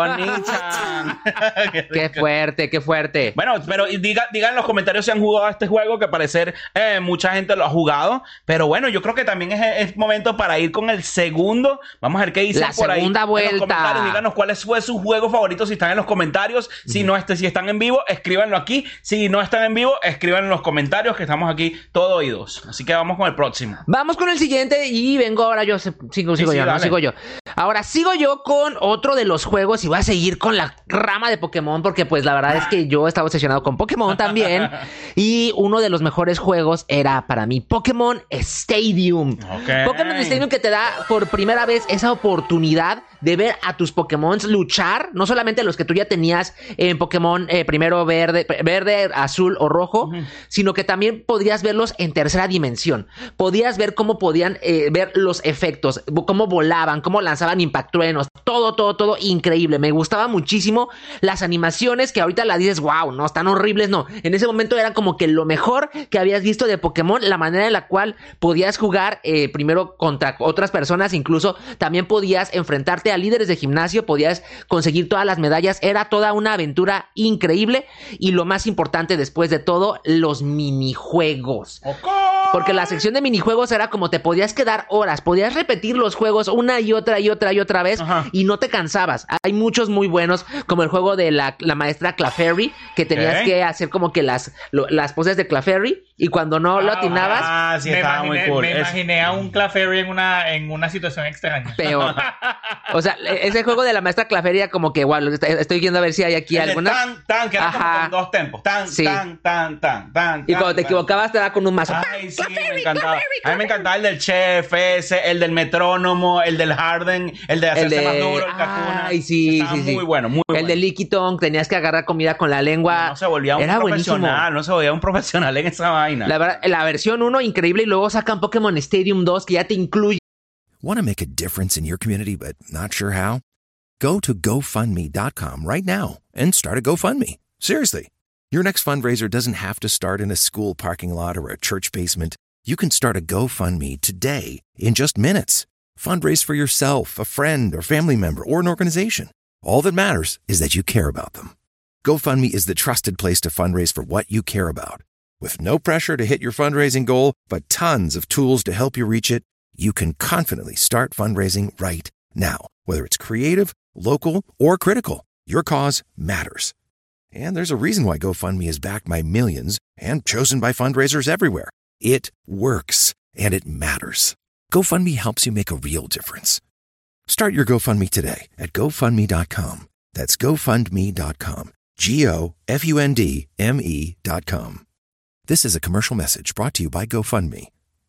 Oni-chan. Qué fuerte, qué fuerte. Bueno, pero diga, digan en los comentarios si han jugado a este juego, que parecer eh, mucha gente lo ha jugado. Pero bueno, yo creo que también es, es momento para ir con el segundo. Vamos a ver qué dicen La por ahí. segunda En los vuelta. comentarios, díganos cuál fue su juego favorito si están en los comentarios. Si no este, si están en vivo, escríbanlo aquí. Si no están en vivo, escriban en los comentarios, que estamos aquí todo oídos. Así que vamos con el próximo. Vamos con el siguiente y vengo ahora yo. se- Sigo, sigo sí, yo, no dale. sigo yo. Ahora sigo yo con otro de los juegos y voy a seguir con la rama de Pokémon porque pues la verdad es que yo estaba obsesionado con Pokémon también. Y uno de los mejores juegos era para mí Pokémon Stadium. Ok. Pokémon Stadium que te da por primera vez esa oportunidad de ver a tus Pokémon luchar, no solamente los que tú ya tenías en Pokémon eh, primero verde, verde, azul o rojo, uh-huh. sino que también podías verlos en tercera dimensión. Podías ver cómo podían eh, ver los efectos, cómo volaban, cómo lanzaban impactruenos, todo, todo, todo increíble. Me gustaba muchísimo las animaciones que ahorita las dices, wow, no, están horribles, no. En ese momento era como que lo mejor que habías visto de Pokémon, la manera en la cual podías jugar eh, primero contra otras personas, incluso también podías enfrentarte a líderes de gimnasio, podías conseguir todas las medallas, era toda una aventura increíble y lo más importante después de todo, los minijuegos. Okay. Porque la sección de minijuegos era como te podías quedar horas, podías repetir los juegos una y otra y otra y otra vez. Ajá. Y no te cansabas. Hay muchos muy buenos, como el juego de la, la maestra Clefairy, que tenías okay. que hacer como que las, lo, las poses de Clefairy y cuando no ah, lo atinabas... Ah, sí, me estaba imaginé, muy cool. Me es... imaginé a un Clefairy en una, en una situación extraña. Peor. O sea, ese juego de la maestra Clefairy era como que, wow, estoy viendo a ver si hay aquí el alguna... Tan, tan, que era Ajá. como con dos tempos. Tan, sí. tan, tan, tan, tan. Y cuando tan, te equivocabas te daba con un mazo. Ay, sí, me encantaba. A mí me encantaba el del chef ese, el del metrónomo, el del Harden, el de hacerse el de... más duro, el Kakuna. Ay, sí, Estaba sí, muy sí. bueno, muy el bueno. El de Licky Tonk, tenías que agarrar comida con la lengua. No, no se volvía un Era profesional, buenísimo. no se volvía un profesional en esa vaina. La verdad, la versión uno increíble y luego sacan Pokémon Stadium dos que ya te incluye. Want to make a difference in your community but not sure how? Go to go fund me dot com right now and start a GoFundMe. Seriously. Your next fundraiser doesn't have to start in a school parking lot or a church basement. You can start a GoFundMe today in just minutes. Fundraise for yourself, a friend, or family member, or an organization. All that matters is that you care about them. GoFundMe is the trusted place to fundraise for what you care about. With no pressure to hit your fundraising goal, but tons of tools to help you reach it, you can confidently start fundraising right now. Whether it's creative, local, or critical, your cause matters. And there's a reason why GoFundMe is backed by millions and chosen by fundraisers everywhere. It works, and it matters. GoFundMe helps you make a real difference. Start your GoFundMe today at go fund me dot com. That's go fund me dot com. G O F U N D M E dot com. This is a commercial message brought to you by GoFundMe.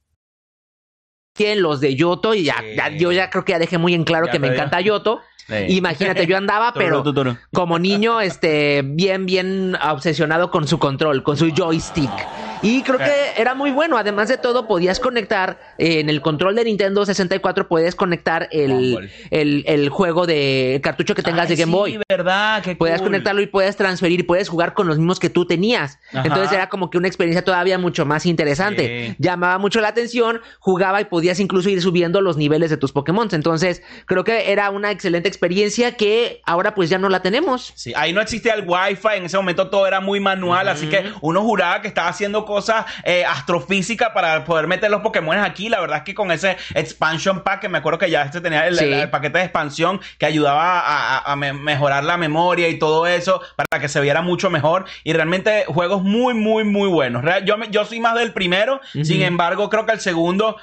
Los de Yoto, y ya, sí. ya yo ya creo que ya dejé muy en claro ya que me dio. encanta Yoto. Sí. Imagínate, yo andaba, pero como niño, este, bien, bien obsesionado con su control, con su joystick. Y creo que era muy bueno. Además de todo, podías conectar eh, en el control de Nintendo sesenta y cuatro, puedes conectar el, el, el juego de el cartucho que tengas Ay, de Game sí, Boy. verdad, qué Puedes cool. conectarlo y puedes transferir y puedes jugar con los mismos que tú tenías. Ajá. Entonces era como que una experiencia todavía mucho más interesante. Sí. Llamaba mucho la atención, jugaba y podías incluso ir subiendo los niveles de tus Pokémon. Entonces creo que era una excelente experiencia que ahora pues ya no la tenemos. Sí, ahí no existía el Wi-Fi, en ese momento todo era muy manual, uh-huh. así que uno juraba que estaba haciendo cosas eh, astrofísicas para poder meter los Pokémon aquí. La verdad es que con ese expansion pack, que me acuerdo que ya este tenía el, sí. el, el paquete de expansión que ayudaba a, a, a me, mejorar la memoria y todo eso para que se viera mucho mejor, y realmente juegos muy, muy, muy buenos. Yo, me, yo soy más del primero, uh-huh. sin embargo creo que el segundo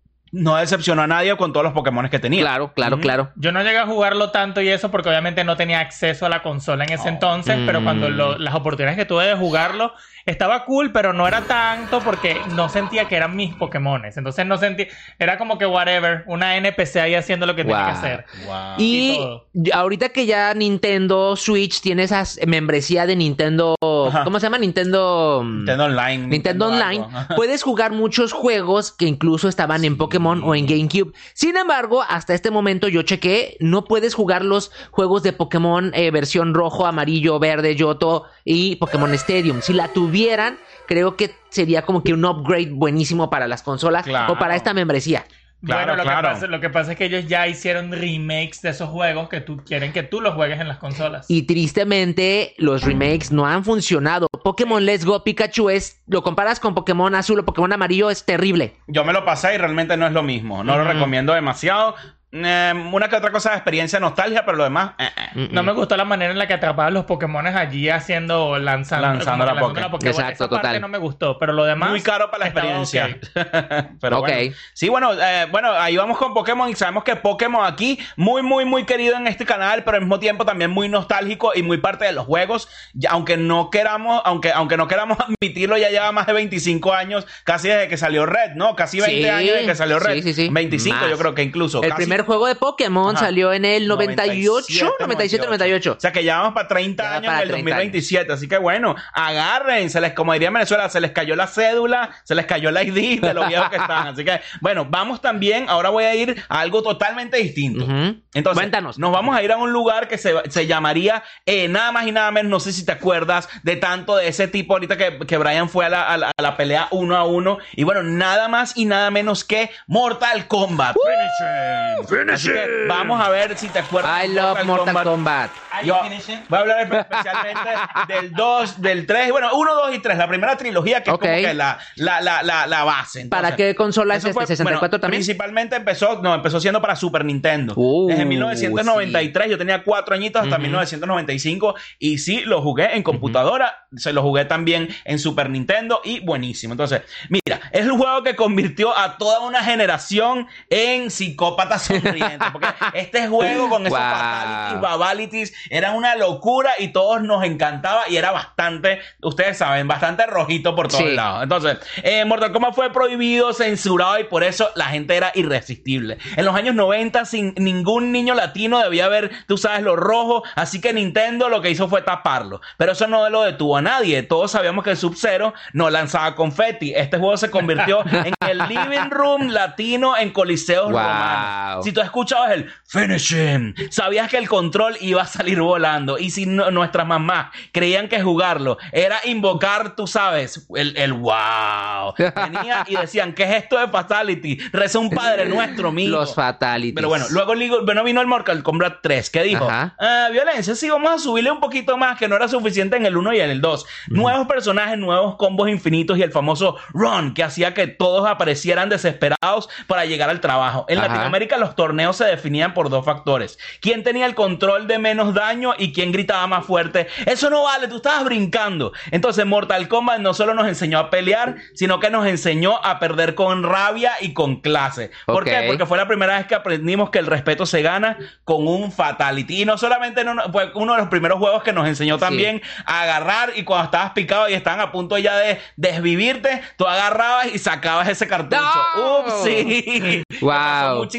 no decepcionó a nadie con todos los Pokémon que tenía. Claro, claro, mm. claro. Yo no llegué a jugarlo tanto y eso porque obviamente no tenía acceso a la consola en ese oh. entonces, mm. pero cuando lo, las oportunidades que tuve de jugarlo, estaba cool, pero no era tanto porque no sentía que eran mis Pokémones. Entonces no sentía... Era como que whatever, una N P C ahí haciendo lo que wow. tenía que hacer. Wow. Y, y ahorita que ya Nintendo Switch tiene esa membresía de Nintendo... Ajá. ¿Cómo se llama? Nintendo... Nintendo Online. Nintendo, Nintendo Online. Puedes jugar muchos juegos que incluso estaban en Pokémon o en GameCube. Sin embargo, hasta este momento yo chequé, no puedes jugar los juegos de Pokémon eh, versión rojo, amarillo, verde, Yoto y Pokémon Stadium. Si la tuvieran, creo que sería como que un upgrade buenísimo para las consolas claro. o para esta membresía. Claro, bueno, lo, claro. Que pasa, lo que pasa es que ellos ya hicieron remakes de esos juegos que tú quieren que tú los juegues en las consolas. Y tristemente, los remakes no han funcionado. Pokémon Let's Go Pikachu es... Lo comparas con Pokémon Azul o Pokémon Amarillo, es terrible. Yo me lo pasé y realmente no es lo mismo. No mm. lo recomiendo demasiado. Eh, una que otra cosa de experiencia, nostalgia, pero lo demás... Eh, eh. No me gustó la manera en la que atrapaban los Pokémones allí haciendo... Lanzando, lanzando la, lanzando Poké. la Poké. Exacto, Esa total. parte no me gustó, pero lo demás... Muy caro para la experiencia. Okay. pero okay. bueno. Sí, bueno, eh, bueno, ahí vamos con Pokémon y sabemos que Pokémon aquí, muy, muy, muy querido en este canal, pero al mismo tiempo también muy nostálgico y muy parte de los juegos. Ya, aunque no queramos, aunque, aunque no queramos admitirlo, ya lleva más de veinticinco años, casi desde que salió Red, ¿no? Casi veinte sí, años desde que salió Red. Sí, sí, sí. veinticinco más. Yo creo que incluso. El casi... primer juego de Pokémon Ajá. salió en el noventa y ocho, noventa y siete, noventa y ocho. O sea que ya vamos para treinta ya años para en el dos mil veintisiete. Años. Así que bueno, agarren, se les, como diría en Venezuela, se les cayó la cédula, se les cayó la I D de los viejos que están. Así que bueno, vamos también, ahora voy a ir a algo totalmente distinto. Uh-huh. Entonces, cuéntanos. Nos vamos a ir a un lugar que se, se llamaría eh, nada más y nada menos, no sé si te acuerdas de tanto de ese tipo ahorita que, que Brian fue a la, a, la, a la pelea uno a uno. Y bueno, nada más y nada menos que Mortal Kombat. Uh, Finish Así que vamos a ver si te acuerdas. I love Mortal, Mortal Kombat. Kombat. Yo voy a hablar especialmente del dos, del tres, bueno, uno, dos y tres, la primera trilogía que okay. es como que la, la, la, la, la base. Entonces, ¿para qué consola es este? Fue, ¿sesenta y cuatro bueno, también? Principalmente empezó, no, empezó siendo para Super Nintendo. Uh, Desde mil novecientos noventa y tres, sí. Yo tenía cuatro añitos hasta uh-huh. mil novecientos noventa y cinco y sí, lo jugué en computadora, uh-huh. se lo jugué también en Super Nintendo y buenísimo. Entonces, mira, es un juego que convirtió a toda una generación en psicópatas sonrientes, porque este juego con esos wow. fatalities, babalities, era una locura y todos nos encantaba y era bastante, ustedes saben, bastante rojito por todos sí. lados. Entonces, eh, Mortal Kombat fue prohibido, censurado y por eso la gente era irresistible. En los años noventa, sin ningún niño latino debía ver, tú sabes, lo rojo, así que Nintendo lo que hizo fue taparlo. Pero eso no lo detuvo a nadie. Todos sabíamos que el Sub-Zero no lanzaba confeti. Este juego se convirtió en el living room latino en coliseos wow. romanos. Si tú escuchabas el finish him, sabías que el control iba a salir volando. Y si no, nuestras mamás creían que jugarlo era invocar, tú sabes, el, el wow. Venía y decían, ¿qué es esto de fatality? Reza un Padre Nuestro, amigo. Los fatalities. Pero bueno, luego bueno, vino el Mortal Kombat tres, que dijo, ah, violencia, sí, vamos a subirle un poquito más, que no era suficiente en el uno y en el dos. Uh-huh. Nuevos personajes, nuevos combos infinitos y el famoso run, que hacía que todos aparecieran desesperados para llegar al trabajo. En Ajá. Latinoamérica los torneos se definían por dos factores. ¿Quién tenía el control de menos daño y quién gritaba más fuerte? Eso no vale, tú estabas brincando. Entonces Mortal Kombat no solo nos enseñó a pelear, sino que nos enseñó a perder con rabia y con clase. ¿Por okay. qué? Porque fue la primera vez que aprendimos que el respeto se gana con un fatality. Y no solamente no, fue uno de los primeros juegos que nos enseñó también sí. a agarrar, y cuando estabas picado y estaban a punto ya de desvivirte, tú agarrabas y sacabas ese cartucho. ¡No! ¡Ups! Sí. Wow. Muchísimo, muchísimo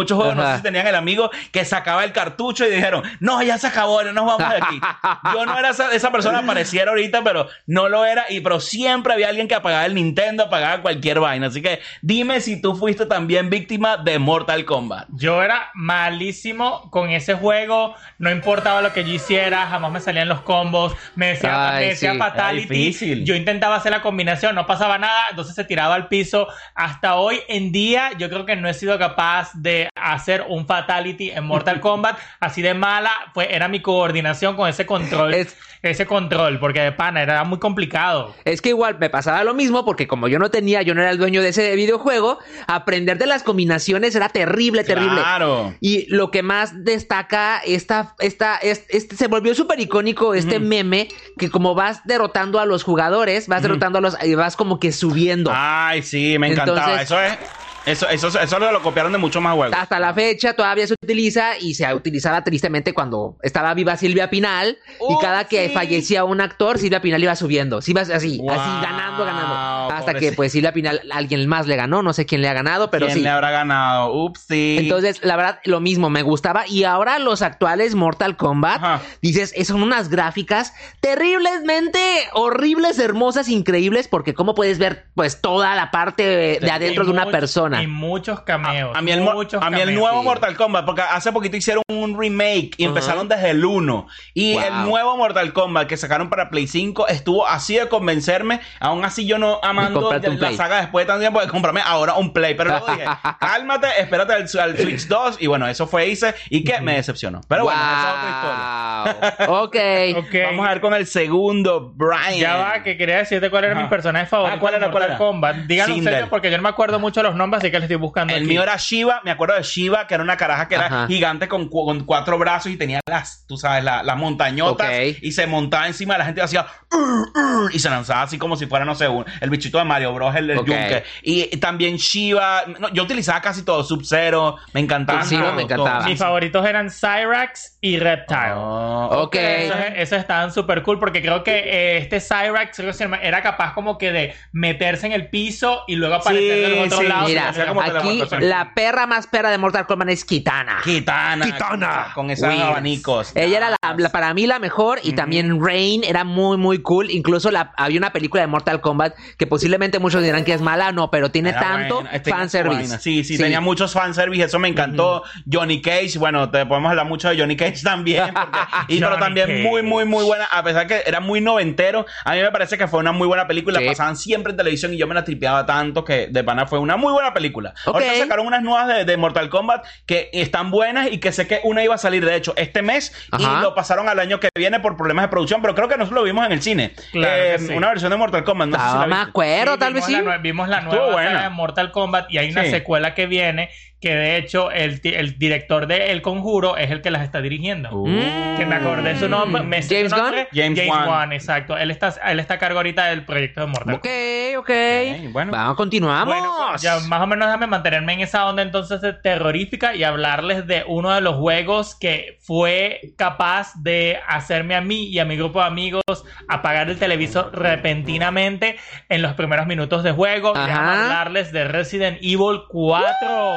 muchos juegos, Ajá. no sé si tenían el amigo que sacaba el cartucho y dijeron, no, ya se acabó, no nos vamos de aquí. Yo no era esa, esa persona, pareciera ahorita, pero no lo era. Y pero siempre había alguien que apagaba el Nintendo, apagaba cualquier vaina. Así que dime si tú fuiste también víctima de Mortal Kombat. Yo era malísimo con ese juego, no importaba lo que yo hiciera, jamás me salían los combos, me decía, Ay, me decía sí. fatality, Era difícil. yo intentaba hacer la combinación, no pasaba nada, entonces se tiraba al piso. Hasta hoy en día yo creo que no he sido capaz de hacer un fatality en Mortal Kombat, así de mala fue, era mi coordinación con ese control, Es- ese control, porque de pana era muy complicado. Es que igual me pasaba lo mismo porque como yo no tenía, yo no era el dueño de ese videojuego, aprender de las combinaciones era terrible, terrible. Claro. Y lo que más destaca esta, esta, este, este- se volvió súper icónico este Ujú. meme que como vas derrotando a los jugadores, vas derrotando a los y vas como que subiendo. Ay, sí, me encantaba. Entonces- eso es... Eso, eso, eso lo, lo copiaron de muchos más juegos. Hasta la fecha todavía se utiliza y se utilizaba tristemente cuando estaba viva Silvia Pinal y cada que Upsi. fallecía un actor, Silvia Pinal iba subiendo, sí, iba así, Wow, así ganando, ganando. Hasta que pobrecita. pues Silvia Pinal, alguien más le ganó, no sé quién le ha ganado, pero ¿Quién sí. le habrá ganado? Upsi. Entonces, la verdad, lo mismo, me gustaba. Y ahora los actuales Mortal Kombat, Ajá. dices, eh, son unas gráficas terriblemente horribles, hermosas, increíbles, porque cómo puedes ver, pues, toda la parte de, de adentro Y de una mucho- persona. Y muchos cameos. A mí, el, mo- muchos a mí el cameos. nuevo sí. Mortal Kombat, porque hace poquito hicieron un remake y Ajá. empezaron desde el uno. Y Wow. el nuevo Mortal Kombat que sacaron para Play cinco estuvo así de convencerme. Aún así, yo no amando comprarte un la Play. saga después de tanto tiempo de comprarme ahora un Play. Pero luego dije, cálmate, espérate al, al Switch dos. Y bueno, eso fue hice y que me decepcionó. Pero bueno, esa es otra historia. Wow. Ok. Ok. Vamos a ver con el segundo, Brian. Ya va, que quería decirte cuál era Ajá. mi personaje favorito Ah, ¿cuál era, de cuál Mortal era? Kombat. Díganlo Sindel. ustedes porque yo no me acuerdo mucho de los nombres, así que le estoy buscando El aquí. mío era Shiva, me acuerdo de Shiva, que era una caraja que era Ajá. gigante con, cu- con cuatro brazos y tenía las, tú sabes, la- las montañotas Ok. y se montaba encima de la gente y hacía "Ur, ur", y se lanzaba así como si fuera, no sé, un- el bichito de Mario Bros, el del Ok. yunque. Y, y también Shiva, no, yo utilizaba casi todo, Sub-Zero, me encantaba. Sub-Zero me encantaba. Mis favoritos eran Cyrax y Reptile. Ok. Esos, esos estaban súper cool porque creo que eh, este Cyrax creo que se llama, era capaz como que de meterse en el piso y luego aparecer de los otros sí, lados. Mira, hacía como aquí teleportación. la perra más perra de Mortal Kombat es Kitana. Kitana. Kitana. Con esos Wins. abanicos. Ella era la, la- para mí la mejor y Ujú. también Rain era muy muy cool. Incluso la, había una película de Mortal Kombat que posiblemente muchos dirán que es mala, no, pero tiene Era tanto buena, tenía fanservice. buena. Sí, sí, tenía muchos fanservice, eso me encantó. Johnny Cage, bueno, te podemos hablar mucho de Johnny Cage también, porque- y pero Johnny también Cage. muy, muy, muy buena, a pesar que era muy noventero, a mí me parece que fue una muy buena película, Sí. la pasaban siempre en televisión y yo me la tripeaba tanto que de pana fue una muy buena película. Ok. Ahorita sacaron unas nuevas de, de Mortal Kombat que están buenas y que sé que una iba a salir, de hecho, este mes Ajá. y lo pasaron al año que viene por problemas de producción, pero creo que nosotros lo vimos en el cine. Claro que Eh, sí. Una versión de Mortal Kombat, no sé si Ah, la me viste. acuerdo, Sí, tal vez vimos sí. la nue- vimos la Estuvo nueva buena. saga de Mortal Kombat y hay una Sí. secuela que viene que de hecho el, ti- el director de El Conjuro es el que las está dirigiendo. Uh. Mm. Que me acordé su nombre. Me sé James su nombre. Gunn? James Wan. Wan, exacto. Él está, él está a cargo ahorita del proyecto de Mortal Ok, Kombat. ok. bueno. Vamos, continuamos. Bueno, pues, ya más o menos déjame mantenerme en esa onda entonces de terrorífica y hablarles de uno de los juegos que fue capaz de hacerme a mí y a mi grupo de amigos apagar el televisor repentinamente en los primeros minutos de juego. Ajá. Déjame hablarles de Resident Evil cuatro.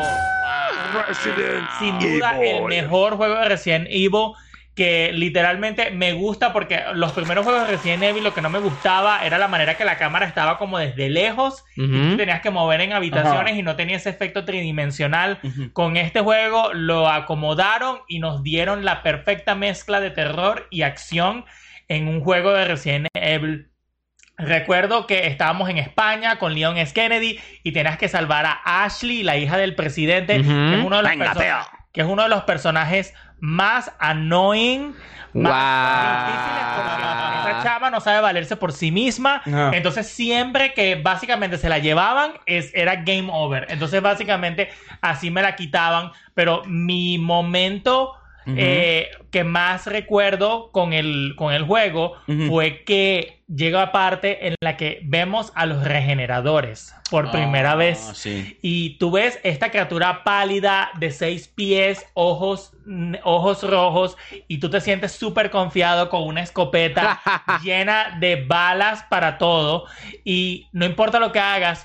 Sin duda el mejor juego de Resident Evil, que literalmente me gusta porque los primeros juegos de Resident Evil lo que no me gustaba era la manera que la cámara estaba como desde lejos y Ujú. tú tenías que mover en habitaciones Ajá. y no tenía ese efecto tridimensional. Ujú. Con este juego lo acomodaron y nos dieron la perfecta mezcla de terror y acción en un juego de Resident Evil. Recuerdo que estábamos en España con Leon S. Kennedy y tenías que salvar a Ashley, la hija del presidente, Ujú. que es uno de los Venga, perso- Teo. que es uno de los personajes más annoying, más Guau. difíciles, porque esa chava no sabe valerse por sí misma. No. Entonces siempre que básicamente se la llevaban es, era game over. Entonces básicamente así me la quitaban. Pero mi momento Ujú. eh, que más recuerdo con el, con el juego Ujú. fue que llega a parte en la que vemos a los regeneradores por primera Ah, vez. sí. Y tú ves esta criatura pálida de seis pies, ojos, mm, ojos rojos, y tú te sientes súper confiado con una escopeta llena de balas para todo. Y no importa lo que hagas,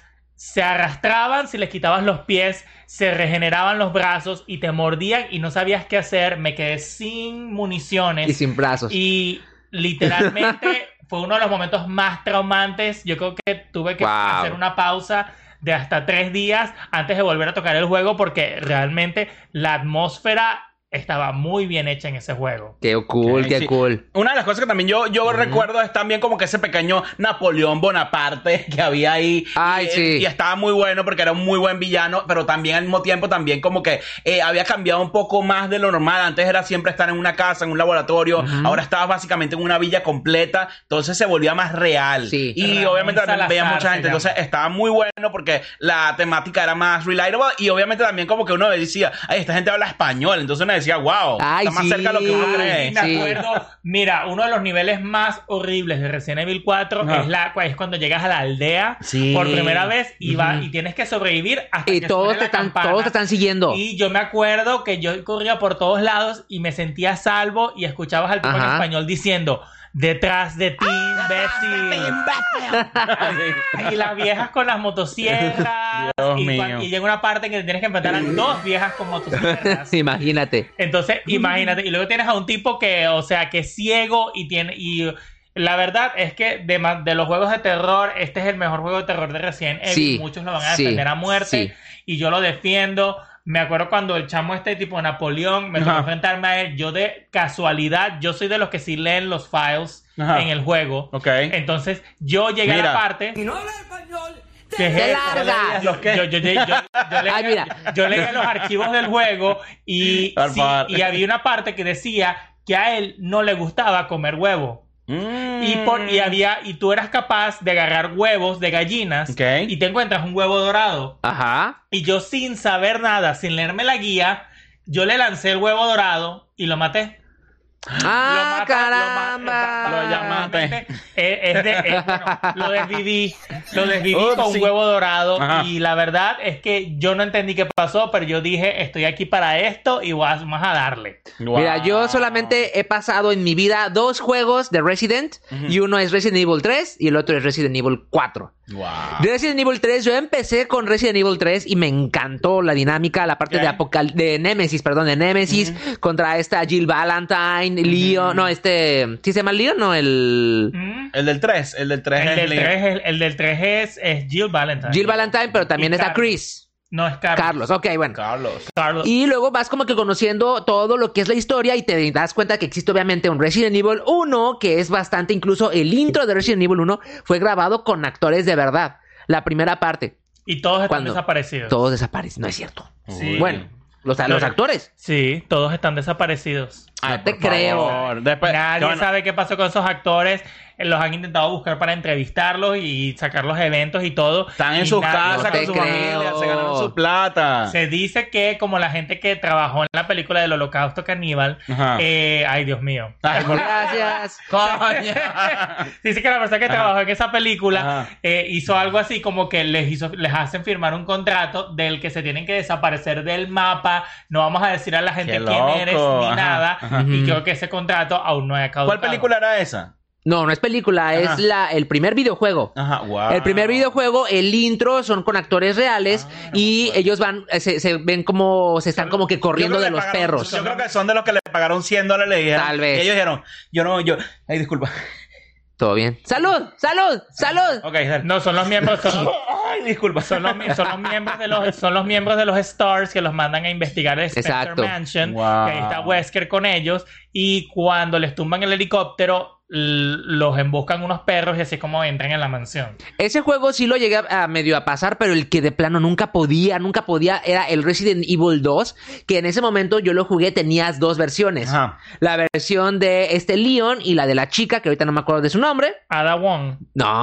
se arrastraban si les quitabas los pies, se regeneraban los brazos y te mordían y no sabías qué hacer. Me quedé sin municiones. Y sin brazos. Y literalmente fue uno de los momentos más traumantes. Yo creo que tuve que Wow. hacer una pausa de hasta tres días antes de volver a tocar el juego porque realmente la atmósfera estaba muy bien hecha en ese juego. Qué cool, Ok, qué sí. cool. Una de las cosas que también yo, yo uh-huh. recuerdo es también como que ese pequeño Napoleón Bonaparte que había ahí. Ay, y, sí. y estaba muy bueno porque era un muy buen villano, pero también al mismo tiempo también como que eh, había cambiado un poco más de lo normal. Antes era siempre estar en una casa, en un laboratorio. Uh-huh. Ahora estabas básicamente en una villa completa. Entonces se volvía más real. Sí. Y Ramón obviamente también Salazar veía mucha gente. se llama. Entonces estaba muy bueno porque la temática era más relatable. Y obviamente también como que uno decía, ay, esta gente habla español. Entonces uno decía, wow. Ay, Está más sí. cerca de lo que uno cree. Me Sí. acuerdo, mira, uno de los niveles más horribles de Resident Evil cuatro Ajá. es, la, es cuando llegas a la aldea Sí. por primera vez y, va, Ujú. y tienes que sobrevivir hasta Y que todos suene te, la están, campana. todos te están siguiendo. Y yo me acuerdo que yo corría por todos lados y me sentía a salvo y escuchabas al tipo en Ajá. español diciendo detrás de ti, imbécil. Y las viejas con las motosierras. Dios y, mío. cuan- y llega una parte en que te tienes que enfrentar a dos viejas con motosierras. Imagínate. Entonces, imagínate. Y luego tienes a un tipo que, o sea, que es ciego y tiene... Y la verdad es que de, ma- de los juegos de terror, este es el mejor juego de terror de Resident Evil. Sí, Muchos lo van a sí, defender a muerte. sí. Y yo lo defiendo. Me acuerdo cuando el chamo este tipo Napoleón, me tocó Ajá. enfrentarme a él. Yo de casualidad, yo soy de los que sí leen los files Ajá. en el juego. Ok. Entonces, yo llegué Mira. a la parte... Si no habla español, que es ¡Te eso. largas! ¿Los qué? Yo, yo, yo, yo, yo leía, Ay, mira. yo leía los archivos del juego y, Por sí, favor. y había una parte que decía que a él no le gustaba comer huevo. Mm. Y, por, y había y tú eras capaz de agarrar huevos de gallinas Ok. y te encuentras un huevo dorado. Ajá. Y yo sin saber nada, sin leerme la guía, yo le lancé el huevo dorado y lo maté. Ah, Lo mata- caramba. Lo, Lo llamaste. Es, es de, es- bueno, lo desviví. Lo desviví Upsi. con un huevo dorado. Ajá. Y la verdad es que yo no entendí qué pasó, pero yo dije, estoy aquí para esto y vas más a darle. Wow. Mira, yo solamente he pasado en mi vida dos juegos de Resident. Y uno es Resident Evil tres y el otro es Resident Evil cuatro. Wow. Resident Evil tres, yo empecé con Resident Evil tres y me encantó la dinámica, la parte Ok. de Apocal de Nemesis, perdón, de Nemesis contra esta Jill Valentine, Leon, no, este, ¿sí se llama Leon? No, el ¿Mm? El del tres. El del tres El es del Leon. tres es, el del tres es, es Jill Valentine. Jill Valentine, pero también Y está Carlos. Chris. No, es Carlos. Carlos, ok, bueno. Carlos. Carlos. Y luego vas como que conociendo todo lo que es la historia y te das cuenta que existe obviamente un Resident Evil uno, que es bastante, incluso el intro de Resident Evil uno fue grabado con actores de verdad. La primera parte. Y todos están ¿Cuándo? desaparecidos. Todos desaparecen, no es cierto. Sí. Bueno, los, los actores. Sí, todos están desaparecidos. Ay, No te por creo. favor. Después, Nadie bueno, sabe qué pasó con esos actores. Eh, Los han intentado buscar para entrevistarlos y sacar los eventos y todo. Están en Y sus nadie- casas No te con su creo. familia, se ganaron su plata. Se dice que como la gente que trabajó en la película del Holocausto Caníbal, Ajá. eh, ay Dios mío. Ay, por- Gracias. Coño. Dice que la persona que trabajó en esa película Ajá. eh, hizo algo así como que les hizo, les hacen firmar un contrato del que se tienen que desaparecer del mapa. No vamos a decir a la gente Qué quién loco. eres ni Ajá, nada. ajá. Y Ujú. creo que ese contrato aún no ha caducado. ¿Cuál película era esa? No, no es película, Ajá. es la, el primer videojuego. Ajá, wow. El primer videojuego, el intro son con actores reales Ah, no y me acuerdo. ellos van, eh, se, se ven como se están como que corriendo Yo de creo los que le pagaron- perros. Yo creo que son de los que le pagaron cien dólares. Le dijeron, Tal vez. Y ellos dijeron, yo no, yo. Ay, disculpa. Todo bien. ¡Salud! ¡Salud! ¡Salud! Ok, dale. No, son los miembros, son, Ay, disculpa. son los, mi- son los miembros de los, son los miembros de los Stars que los mandan a investigar el Spencer Exacto. Mansion. Wow. Que ahí está Wesker con ellos. Y cuando les tumban el helicóptero, l- los emboscan unos perros y así es como entran en la mansión. Ese juego sí lo llegué a, a medio a pasar, pero el que de plano nunca podía, nunca podía, era el Resident Evil dos, que en ese momento yo lo jugué, tenías dos versiones. Ajá. La versión de este Leon y la de la chica, que ahorita no me acuerdo de su nombre. Ada Wong.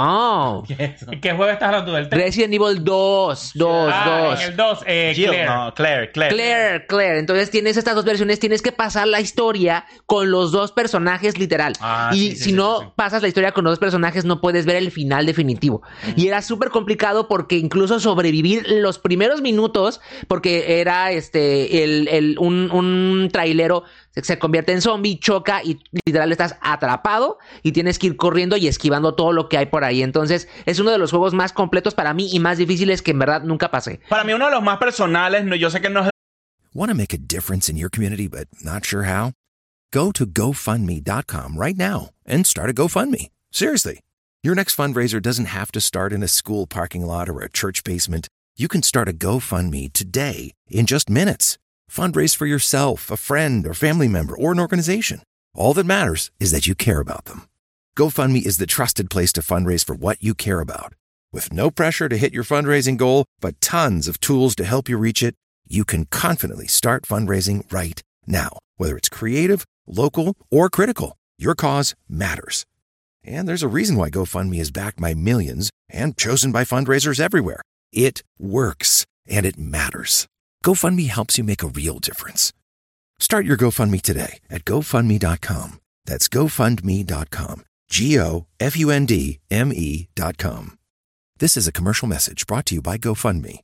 No. ¿Qué es eso? ¿Y qué juego estás hablando del tres? Resident Evil dos, dos, Ah, dos. en el dos, eh, Jill, Claire. no, Claire, Claire. Claire, Claire. Entonces tienes estas dos versiones, tienes que pasar la historia con los dos personajes literal. Ah, y sí, sí, si sí, no sí, sí. pasas la historia con los dos personajes, no puedes ver el final definitivo. Y era súper complicado porque incluso sobrevivir los primeros minutos, porque era este el, el un, un trailero se, se convierte en zombie, choca y literal estás atrapado y tienes que ir corriendo y esquivando todo lo que hay por ahí. Entonces, es uno de los juegos más completos para mí y más difíciles que en verdad nunca pasé. Para mí uno de los más personales, no, yo sé que no es... Want to make a difference in your community but not sure how? Go to GoFundMe dot com right now and start a GoFundMe. Seriously. Your next fundraiser doesn't have to start in a school parking lot or a church basement. You can start a GoFundMe today in just minutes. Fundraise for yourself, a friend, or family member, or an organization. All that matters is that you care about them. GoFundMe is the trusted place to fundraise for what you care about. With no pressure to hit your fundraising goal, but tons of tools to help you reach it, you can confidently start fundraising right now. Whether it's creative, local, or critical, your cause matters. And there's a reason why GoFundMe is backed by millions and chosen by fundraisers everywhere. It works, and it matters. GoFundMe helps you make a real difference. Start your GoFundMe today at GoFundMe dot com. That's GoFundMe dot com. G O F U N D M E dot com. This is a commercial message brought to you by GoFundMe.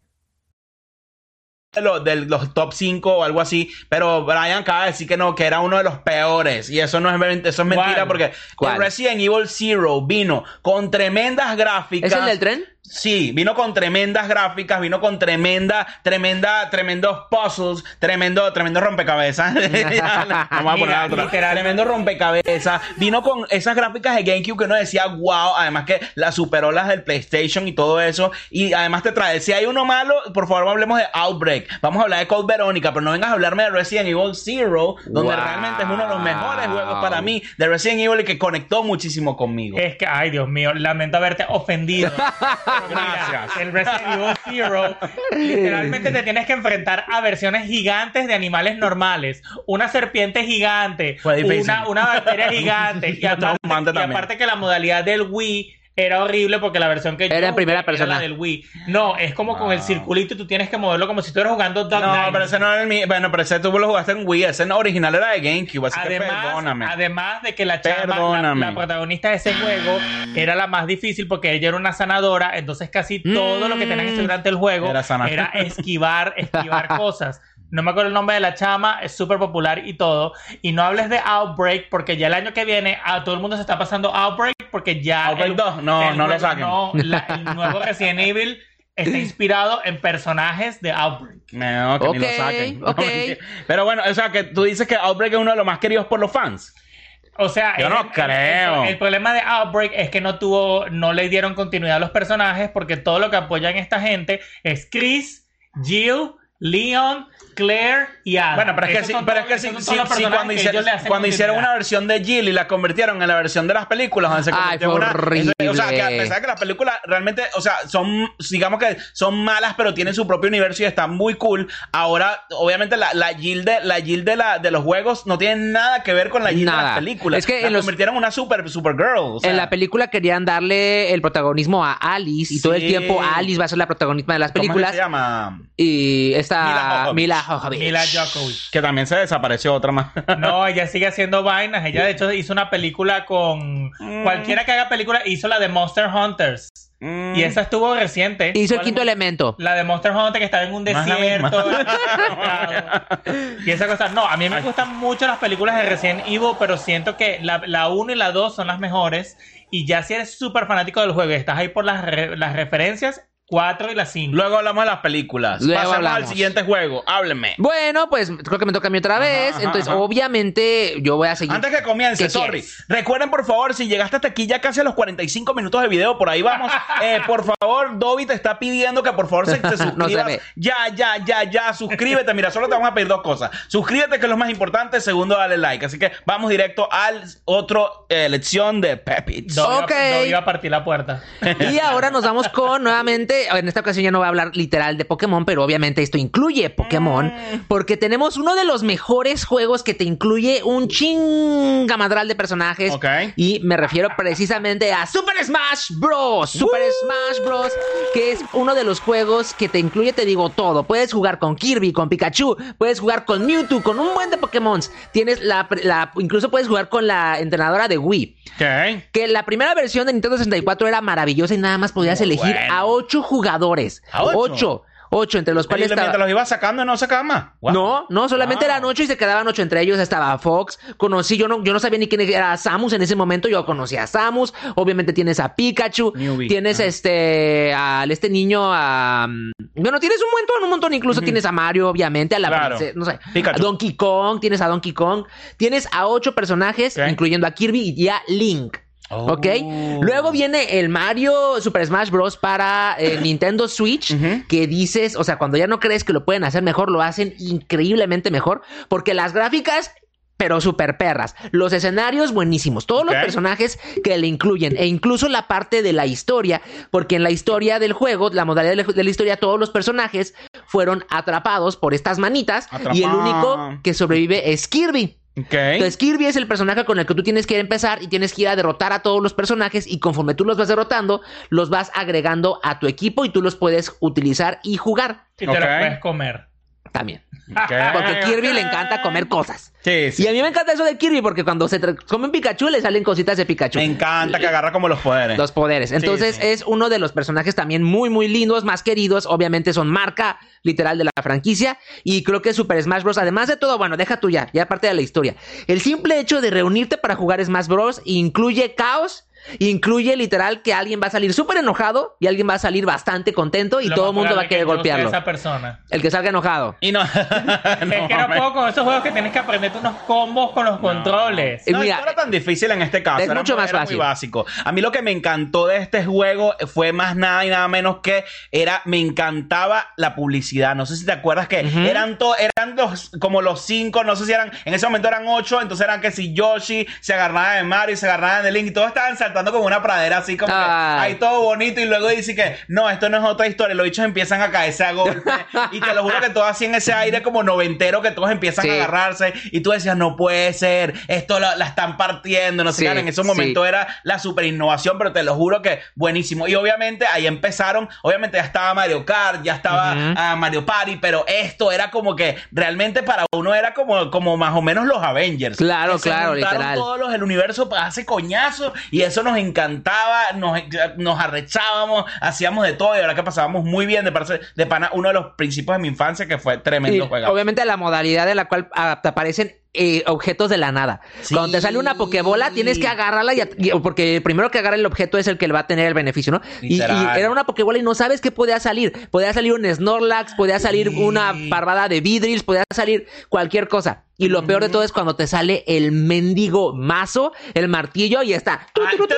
de los, de los top cinco o algo así, pero Brian acaba de decir que no, que era uno de los peores, y eso no es, eso es mentira. ¿Cuál? Porque ¿Cuál? el Resident Evil Zero vino con tremendas gráficas. ¿Es el del tren? Sí, vino con tremendas gráficas, vino con tremenda, tremenda, tremendos puzzles, tremendo, tremendo rompecabezas. Vamos a poner otra. Tremendo rompecabezas. Vino con esas gráficas de GameCube que uno decía, wow, además que las superó las del PlayStation y todo eso. Y además te trae, si hay uno malo, por favor hablemos de Outbreak. Vamos a hablar de Code Verónica, pero no vengas a hablarme de Resident Evil Zero, donde Wow. realmente es uno de los mejores juegos para mí de Resident Evil y que conectó muchísimo conmigo. Es que, ay Dios mío, lamento haberte ofendido. Gracias. Mira, el Resident Evil Zero, literalmente te tienes que enfrentar a versiones gigantes de animales normales. Una serpiente gigante, Fue difícil. una, una bacteria gigante. Y aparte, Traumante y también. aparte que la modalidad del Wii era horrible porque la versión que yo Era en primera jugué persona. era la del Wii. No, es como con el circulito y tú tienes que moverlo como si estuvieras jugando Duck No, Dynasty. pero ese no era el mío. Bueno, pero ese tú lo jugaste en Wii. Ese no, original era de GameCube. Así que Además, perdóname. además de que la chama, la, Perdóname. la protagonista de ese juego era la más difícil porque ella era una sanadora, entonces casi todo lo que tenías que hacer durante el juego Era era, sanar. esquivar, esquivar cosas. No me acuerdo el nombre de la chama, es súper popular y todo. Y no hables de Outbreak porque ya el año que viene a todo el mundo se está pasando Outbreak porque ya... Outbreak el- dos, no, el no lo nuevo- saquen. No, la- el nuevo Resident Evil está inspirado en personajes de Outbreak. No, que ni lo Ok, saquen. ok. Pero bueno, o sea, que tú dices que Outbreak es uno de los más queridos por los fans. O sea, Yo no el, creo. El, el problema de Outbreak es que no tuvo, no le dieron continuidad a los personajes porque todo lo que apoyan esta gente es Chris, Jill, Leon, Claire y Ada. Bueno, pero es que Esos sí, son pero es todos- que sí, esos sí, son los sí, personajes cuando, que hicieron, ellos le hacen cuando hicieron una continuidad. versión de Jill y la convirtieron en la versión de las películas, donde se Ay, convirtió en fue una. horrible. O sea, que a pesar de que las películas realmente, o sea, son, digamos que son malas, pero tienen su propio universo y están muy cool. Ahora, obviamente, la, la Jill, de, la, Jill de, la, de los juegos no tiene nada que ver con la Jill de Nada. las películas. Es que la en los- convirtieron en una super, super girl. O sea, En la película querían darle el protagonismo a Alice y todo el Sí. tiempo Alice va a ser la protagonista de las ¿cómo es que películas. se llama? Y esta Mila Jovovich. Mila Jovovich. Mila Djokovic. Que también se desapareció otra más. No, ella sigue haciendo vainas. Ella, de hecho, hizo una película con... Mm. Cualquiera que haga película hizo la de Monster Hunters. Mm. Y esa estuvo reciente. Hizo el ¿Cuál- quinto elemento. La de Monster Hunter que estaba en un No es la desierto. misma. Y esa cosa. No, a mí me gustan mucho las películas de Resident Evil, pero siento que la, la uno y la dos son las mejores. Y ya si eres súper fanático del juego y estás ahí por las, re- las referencias, cuatro y la cinco. Luego hablamos de las películas. Luego Pasamos al hablamos. siguiente juego. Hábleme. Bueno, pues creo que me toca a mí otra vez. ajá, Entonces, ajá. obviamente, yo voy a seguir. Antes que comience, ¿Qué sorry. quieres? Recuerden, por favor, si llegaste hasta aquí ya casi a los cuarenta y cinco minutos de video, por ahí vamos. Eh, por favor, Dobby te está pidiendo que por favor se, te No se suscribas. ve. Ya, ya, ya, ya. Suscríbete. Mira, solo te vamos a pedir dos cosas. Suscríbete, que es lo más importante. Segundo, dale like. Así que vamos directo a otro eh, lección de Pepits. No, Ok. iba, no iba a partir la puerta. Y ahora nos vamos con nuevamente obviamente, en esta ocasión ya no voy a hablar literal de Pokémon, pero obviamente esto incluye Pokémon, porque tenemos uno de los mejores juegos que te incluye un chingamadral de personajes. Ok. Y me refiero precisamente a Super Smash Bros. Super uh. Smash Bros. Que es uno de los juegos que te incluye, te digo, todo. Puedes jugar con Kirby, con Pikachu, puedes jugar con Mewtwo, con un buen de Pokémon. Tienes la, la, incluso puedes jugar con la entrenadora de Wii. Okay. Que la primera versión de Nintendo sesenta y cuatro era maravillosa y nada más podías Muy elegir bueno. a ocho jugadores. ¿A ocho? Ocho. Ocho, entre los cuales estaba... mientras los ibas sacando, ¿no sacaban más? Wow. No, no, solamente wow. eran ocho y se quedaban ocho. Entre ellos estaba Fox. Conocí, yo no, yo no sabía ni quién era Samus en ese momento. Yo conocía a Samus. Obviamente tienes a Pikachu. Newbie. Tienes uh-huh. este, al este niño, a... Bueno, tienes un montón, un montón. Incluso uh-huh. tienes a Mario, obviamente, a la claro. princesa, no sé, Pikachu. A Donkey Kong. Tienes a Donkey Kong. Tienes a ocho personajes, okay. incluyendo a Kirby y a Link. Oh. ¿Ok? Luego viene el Mario Super Smash Bros. Para eh, Nintendo Switch, uh-huh. que dices, o sea, cuando ya no crees que lo pueden hacer mejor, lo hacen increíblemente mejor, porque las gráficas, pero super perras, los escenarios buenísimos, todos okay. los personajes que le incluyen, e incluso la parte de la historia, porque en la historia del juego, la modalidad de la historia, todos los personajes fueron atrapados por estas manitas, Atrapado. y el único que sobrevive es Kirby. Okay. Entonces Kirby es el personaje con el que tú tienes que empezar y tienes que ir a derrotar a todos los personajes, y conforme tú los vas derrotando, los vas agregando a tu equipo y tú los puedes utilizar y jugar. Y te okay. los puedes comer. También. Okay. Porque a Kirby le encanta comer cosas. Sí, sí. Y a mí me encanta eso de Kirby, porque cuando se tra- come un Pikachu le salen cositas de Pikachu. Me encanta que agarra como los poderes. Los poderes. Entonces sí, sí. es uno de los personajes también muy, muy lindos, más queridos. Obviamente son marca literal de la franquicia. Y creo que Super Smash Bros., además de todo, bueno, deja tú ya, ya aparte de la historia. El simple hecho de reunirte para jugar Smash Bros. Incluye caos. Incluye literal que alguien va a salir súper enojado y alguien va a salir bastante contento y Lo todo el mundo va a querer golpearlo. Esa persona. El que salga enojado. Y no, no es que no puedo con esos juegos que tienes que aprenderte unos combos con los no. controles. No, Mira, no era tan difícil en este caso. Es era mucho muy, más era fácil. Muy básico. A mí lo que me encantó de este juego fue más nada y nada menos que era, me encantaba la publicidad. No sé si te acuerdas que uh-huh. eran to, eran los, como los cinco, no sé si eran, en ese momento eran ocho, entonces eran que si Yoshi se agarraba de Mario y se agarraban de Link y todos estaban saltando como una pradera así como ah. que ahí todo bonito, y luego dice que no, esto no es otra historia, los bichos empiezan a caerse a golpe y te lo juro que todos hacían ese aire como noventero, que todos empiezan sí. a agarrarse y tú decías, no puede ser, esto la, la están partiendo, no sé, sí, claro, en ese momento sí. era la super innovación, pero te lo juro que buenísimo. Y obviamente ahí empezaron, obviamente ya estaba Mario Kart, ya estaba uh-huh. uh, Mario Party, pero esto era como que realmente para uno era como, como más o menos los Avengers. Claro, claro, literal. Todos los del universo para hacer coñazo y eso nos encantaba. Nos, nos arrechábamos, hacíamos de todo y la verdad que pasábamos muy bien. De, parce, de pana, uno de los principios de mi infancia que fue tremendo juego. Obviamente la modalidad en la cual uh, te aparecen eh, objetos de la nada. Sí. Cuando te sale una pokebola tienes que agarrarla y, y, porque el primero que agarra el objeto es el que le va a tener el beneficio, ¿no? Y, y era una pokebola y no sabes qué podía salir. Podía salir un Snorlax, podía salir sí. una parvada de Vidrils, podía salir cualquier cosa. Y lo peor de todo es cuando te sale el mendigo mazo, el martillo, y está.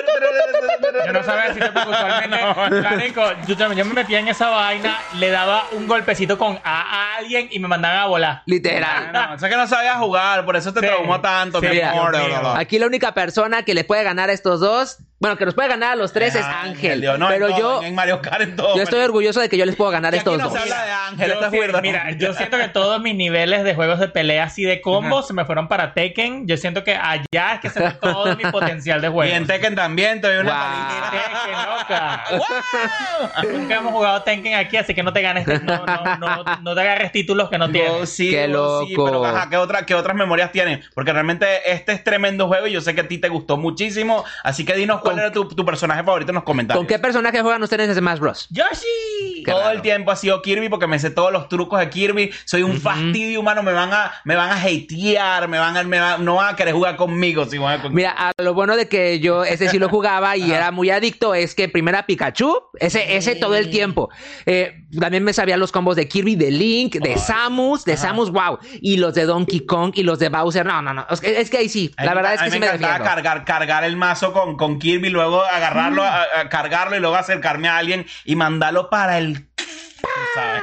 Yo no sabía si te usualmente. Carico, yo, yo me metía en esa vaina, le daba un golpecito con a, a alguien y me mandaban a volar. Literal. No, no, o sea que no sabías jugar, por eso te sí. traumó tanto, sí, mi amor. Aquí la única persona que le puede ganar a estos dos, bueno, que nos puede ganar a los tres ah, es Ángel. Dios, no, pero en yo, en Mario Kart, en todo, yo estoy orgulloso de que yo les puedo ganar a estos no dos. Se habla de Ángel, yo, sí, mira, yo siento que todos mis niveles de juegos de pelea así de combos uh-huh. se me fueron para Tekken. Yo siento que allá es que se ve todo mi potencial de juego. Y en Tekken también te doy una wow. Tekken, loca. Wow. Nunca hemos jugado Tekken aquí, así que no te ganes, no, no, no, no te agarres títulos que no tienes. No, sí, qué loco. Sí, pero ajá, ¿qué, otra, ¿qué otras memorias tienen? Porque realmente este es tremendo juego y yo sé que a ti te gustó muchísimo, así que dinos cuál era tu, tu personaje favorito en los comentarios. ¿Con qué personaje juegan ustedes en Smash Bros? ¡Yoshi! Todo raro. El tiempo ha sido Kirby porque me sé todos los trucos de Kirby. Soy un uh-huh. fastidio humano, me van a me van a hatear, me van a, me van, no van a querer jugar conmigo. Si van a con... Mira, a lo bueno de que yo ese sí lo jugaba y era muy adicto es que primero era Pikachu, ese, ese todo el tiempo. Eh, también me sabía los combos de Kirby, de Link, de oh. Samus, de Ajá. Samus, wow. Y los de Donkey Kong y los de Bowser, no, no, no. Es que, es que ahí sí, la verdad es que sí me defiendo. A mí me encantaba cargar, cargar el mazo con, con Kirby, luego agarrarlo, mm. a, a cargarlo y luego acercarme a alguien y mandarlo para el... ¿sabes?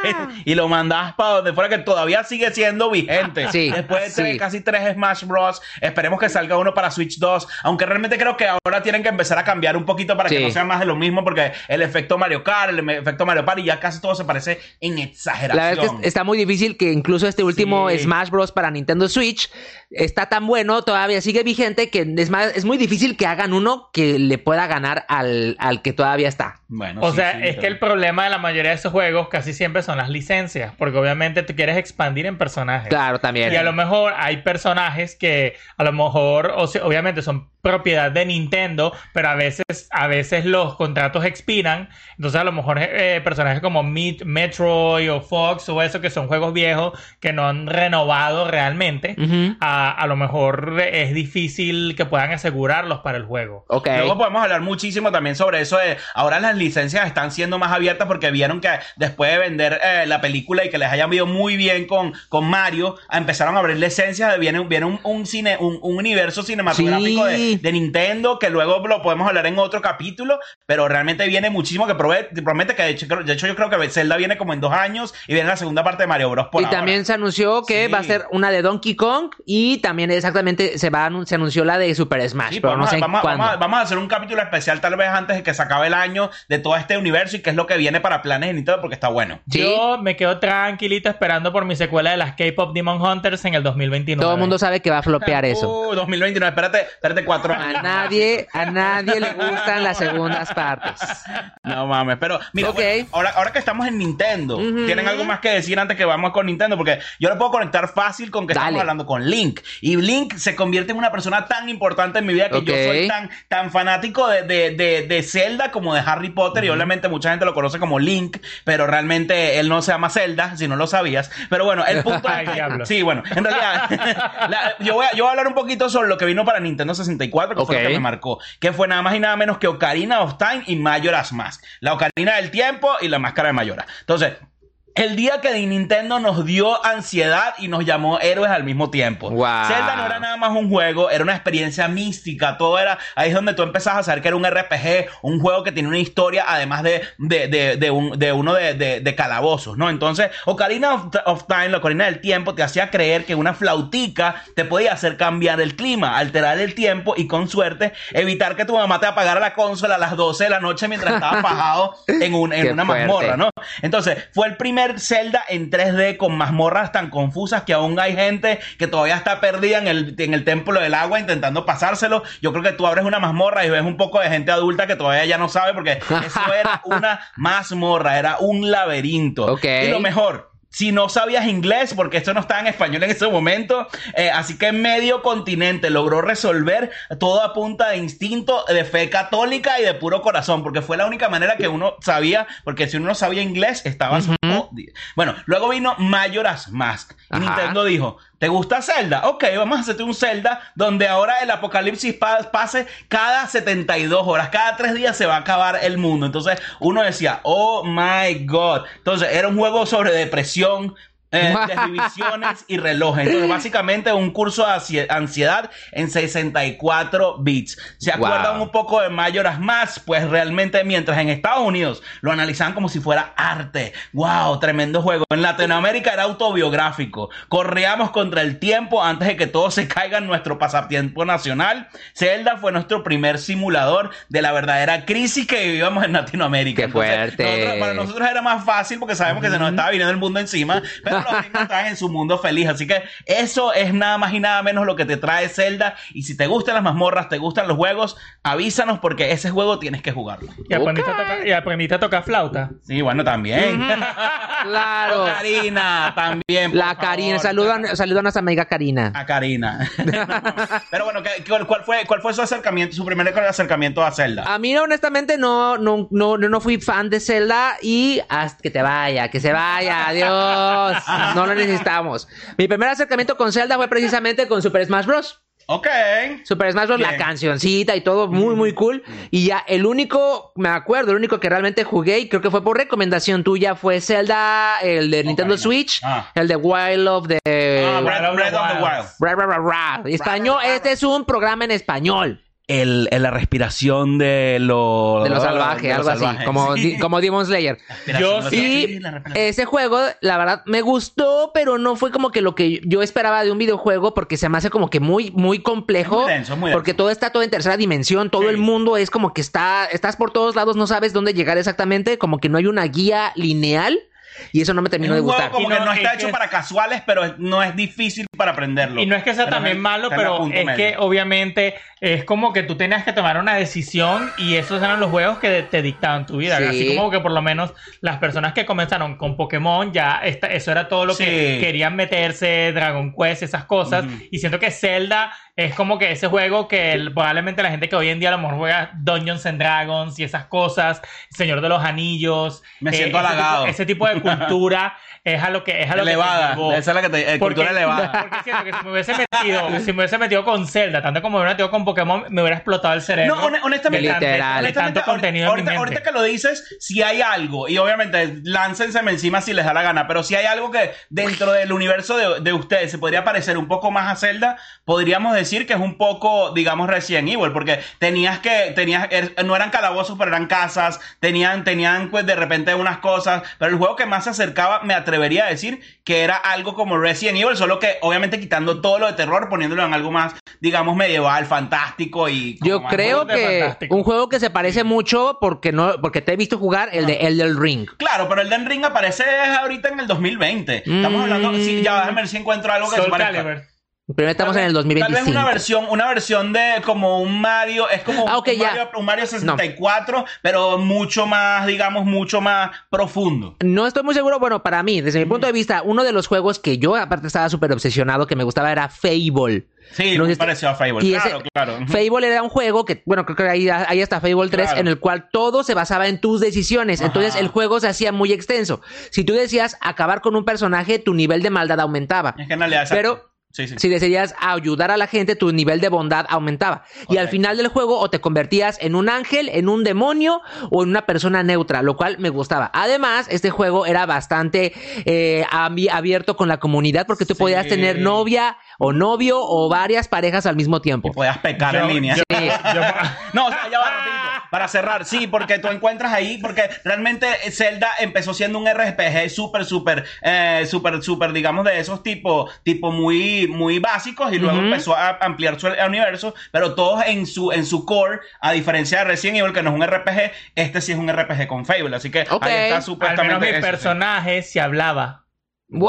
y lo mandabas para donde fuera, que todavía sigue siendo vigente. Sí, Después de tres, sí. casi tres Smash Bros. Esperemos que salga uno para Switch dos. Aunque realmente creo que ahora tienen que empezar a cambiar un poquito para Sí. que no sea más de lo mismo, porque el efecto Mario Kart, el efecto Mario Party, ya casi todo se parece en exageración. La verdad es que está muy difícil que incluso este último Sí. Smash Bros. Para Nintendo Switch está tan bueno, todavía sigue vigente, que es, más, es muy difícil que hagan uno que le pueda ganar al, al que todavía está. Bueno, O sí, sea, sí, es pero- que el problema de la mayoría de esos juegos casi siempre son las licencias, porque obviamente tú quieres expandir en personajes. Claro, también. Y a lo mejor hay personajes que a lo mejor, o sea, obviamente son propiedad de Nintendo, pero a veces, a veces los contratos expiran. Entonces a lo mejor eh, personajes como Met- Metroid o Fox o eso, que son juegos viejos que no han renovado realmente, Ujú. a, a lo mejor es difícil que puedan asegurarlos para el juego. Ok. Luego podemos hablar muchísimo también sobre eso de ahora las licencias están siendo más abiertas porque vieron que después de vender eh, la película y que les hayan ido muy bien con, con Mario, empezaron a abrir licencias, viene, viene un, un cine, un, un universo cinematográfico Sí. de, de Nintendo, que luego lo podemos hablar en otro capítulo, pero realmente viene muchísimo que promete, promete que de hecho, de hecho yo creo que Zelda viene como en dos años y viene la segunda parte de Mario Bros. Por Y ahora. también se anunció que Sí. va a ser una de Donkey Kong y también exactamente se va a anun- se anunció la de Super Smash, Sí, pero vamos, no sé a, vamos, a- cuándo. vamos a- vamos a hacer un capítulo especial tal vez antes de que se acabe el año de todo este universo y qué es lo que viene para planes de Nintendo porque está bueno. Sí. Yo me quedo tranquilito esperando por mi secuela de las K-Pop Demon Hunters en el dos mil veintinueve. Todo el mundo sabe que va a flopear eso. Uh, dos mil veintinueve, espérate, espérate cuatro años. A nadie, a nadie le gustan las segundas partes. No mames, pero mira, Ok. bueno, ahora, ahora que estamos en Nintendo, Ujú. ¿tienen algo más que decir antes que vamos con Nintendo? Porque yo lo puedo conectar fácil con que Dale. estamos hablando con Link. Y Link se convierte en una persona tan importante en mi vida que yo Ok. soy tan, tan fanático de, de, de, de Zelda como de Harry Potter. Y obviamente mucha gente lo conoce como Link, pero realmente él no se llama Zelda, si no lo sabías. Pero bueno, el punto Ay, es... diablo. Sí, bueno, en realidad, la- yo, voy a, yo voy a hablar un poquito sobre lo que vino para Nintendo sesenta y cuatro, que fue lo Ok. que me marcó. Que fue nada más y nada menos que Ocarina of Time y Majora's Mask. La Ocarina del Tiempo y la Máscara de Majora. Entonces, el día que Nintendo nos dio ansiedad y nos llamó héroes al mismo tiempo. Wow. Zelda no era nada más un juego, era una experiencia mística. Todo era, ahí es donde tú empezabas a saber que era un R P G, un juego que tiene una historia, además de, de, de, de, un, de uno de, de, de calabozos, ¿no? Entonces, Ocarina of, of Time, la Ocarina del Tiempo, te hacía creer que una flautica te podía hacer cambiar el clima, alterar el tiempo y con suerte evitar que tu mamá te apagara la consola a las doce de la noche mientras estabas bajado en, un, en Qué una fuerte. mazmorra, ¿no? Entonces, fue el primer Zelda en tres D con mazmorras tan confusas que aún hay gente que todavía está perdida en el, en el templo del agua intentando pasárselo. Yo creo que tú abres una mazmorra y ves un poco de gente adulta que todavía ya no sabe porque eso era una mazmorra, era un laberinto. Ok. Y lo mejor, si no sabías inglés, porque esto no estaba en español en ese momento, eh, así que medio continente logró resolver todo a punta de instinto, de fe católica y de puro corazón, porque fue la única manera que uno sabía, porque si uno no sabía inglés, estaba jodido. Bueno, luego vino Majora's Mask y Ajá. Nintendo dijo, ¿te gusta Zelda? Ok, vamos a hacerte un Zelda donde ahora el apocalipsis pa- pase cada setenta y dos horas, cada tres días se va a acabar el mundo. Entonces uno decía, oh my god. Entonces era un juego sobre depresión, eh, desdivisiones y relojes. Entonces básicamente un curso de ansie- ansiedad en sesenta y cuatro bits. ¿Se acuerdan Wow. un poco de Majora's Mask? Pues realmente mientras en Estados Unidos lo analizaban como si fuera arte. ¡Wow! Tremendo juego. En Latinoamérica era autobiográfico. Corríamos contra el tiempo antes de que todo se caiga en nuestro pasatiempo nacional. Zelda fue nuestro primer simulador de la verdadera crisis que vivíamos en Latinoamérica. ¡Qué fuerte! nosotros- para nosotros era más fácil porque sabemos que se nos estaba viniendo el mundo encima, pero los gringos estaban en su mundo feliz. Así que eso es nada más y nada menos lo que te trae Zelda. Y si te gustan las mazmorras, te gustan los juegos, avísanos porque ese juego tienes que jugarlo. Y aprendiste, Ok. a tocar, y aprendiste a tocar flauta. Sí, bueno, también. Claro. Karina, también. por La Karina, favor. saludan, saludan a nuestra amiga Karina. A Karina. Pero bueno, ¿qué- cuál, cuál fue, ¿cuál fue su acercamiento, su primer acercamiento a Zelda? A mí honestamente no, no, no, no fui fan de Zelda y hasta que te vaya, que se vaya, adiós. No lo necesitamos. Mi primer acercamiento con Zelda fue precisamente con Super Smash Bros. Ok. Super Smash Bros, la Bien. cancioncita y todo, muy, muy cool. Y ya el único, me acuerdo, el único que realmente jugué, y creo que fue por recomendación tuya, fue Zelda, el de Nintendo Ocarina. Switch, Ah. el de Wild of the... Ah, Wild Breath, of the Breath of the Wild. Wild. Ra, ra, ra, ra. Español, este es un programa en español. el, el, la respiración de lo, de lo salvaje, de lo algo salvaje. Así, como, sí. di, como Demon Slayer. Yo sí, ese juego, la verdad, me gustó, pero no fue como que lo que yo esperaba de un videojuego, porque se me hace como que muy, muy complejo. Muy denso, muy denso. Porque todo está todo en tercera dimensión, todo sí. el mundo es como que está, estás por todos lados, no sabes dónde llegar exactamente, como que no hay una guía lineal. Y eso no me terminó de gustar. Como no, que no está es hecho que... para casuales, pero no es difícil para aprenderlo. Y no es que sea también malo, pero es medio. que obviamente es como que tú tenías que tomar una decisión y esos eran los juegos que te dictaban tu vida. Sí. Así como que por lo menos las personas que comenzaron con Pokémon, ya esta, eso era todo lo sí. que querían meterse, Dragon Quest, esas cosas. Uh-huh. Y siento que Zelda es como que ese juego que el, probablemente la gente que hoy en día a lo mejor juega Dungeons and Dragons y esas cosas, Señor de los Anillos. Me siento eh, halagado. Ese tipo, ese tipo de cultura es a lo que es a lo elevada. que te esa es la que te eh, porque, cultura elevada. Porque siento que si me hubiese metido, si me hubiese metido con Zelda, tanto como me hubiera metido con Pokémon, me hubiera explotado el cerebro. No, honestamente, literal. De tanto contenido ahorita, en mi mente. ahorita que lo dices, si hay algo, y obviamente láncenseme encima si les da la gana, pero si hay algo que dentro del universo de, de ustedes se podría parecer un poco más a Zelda, podríamos decir que es un poco, digamos, Resident Evil, porque tenías que, tenías, er, no eran calabozos, pero eran casas, tenían, tenían pues de repente unas cosas, pero el juego que más se acercaba, me atrevería a decir que era algo como Resident Evil, solo que obviamente quitando todo lo de terror, poniéndolo en algo más, digamos, medieval, fantástico y... Yo creo que un juego que se parece mucho porque no porque te he visto jugar el de Elden Ring. Claro, pero Elden Ring aparece ahorita en el dos mil veinte. Estamos mm. hablando... Sí, ya déjame ver si encuentro algo que Soul se parezca. Calibur. Primero estamos vez, en el dos mil veinticinco. Tal vez una versión, una versión de como un Mario, es como ah, okay, un, Mario, un Mario sesenta y cuatro, no. pero mucho más, digamos, mucho más profundo. No estoy muy seguro, bueno, para mí, desde mi punto de vista, uno de los juegos que yo aparte estaba súper obsesionado, que me gustaba, era Fable. Sí, no me pareció a Fable, claro, ese, claro. Fable era un juego que, bueno, creo que ahí, ahí está Fable tres, claro. en el cual todo se basaba en tus decisiones. Ajá. Entonces el juego se hacía muy extenso. Si tú decías acabar con un personaje, tu nivel de maldad aumentaba. Es que en realidad, pero... Sí, sí. Si decidías ayudar a la gente, tu nivel de bondad aumentaba. Correcto. Y al final del juego o te convertías en un ángel, en un demonio o en una persona neutra, lo cual me gustaba. Además, este juego era bastante eh, abierto con la comunidad porque tú sí. podías tener novia o novio o varias parejas al mismo tiempo. Y podías pecar yo, en línea. Yo, sí. yo, no, o sea, ya va rapidito. Para cerrar, sí, porque tú encuentras ahí, porque realmente Zelda empezó siendo un R P G súper, súper, eh, súper, súper, digamos, de esos tipos, tipo muy... muy básicos y luego uh-huh. empezó a ampliar su universo, pero todos en su en su core, a diferencia de Resident Evil, que no es un R P G, este sí es un R P G con Fable, así que okay. ahí está supuestamente. Al menos mi eso, personaje sí. se hablaba. ¡Wow!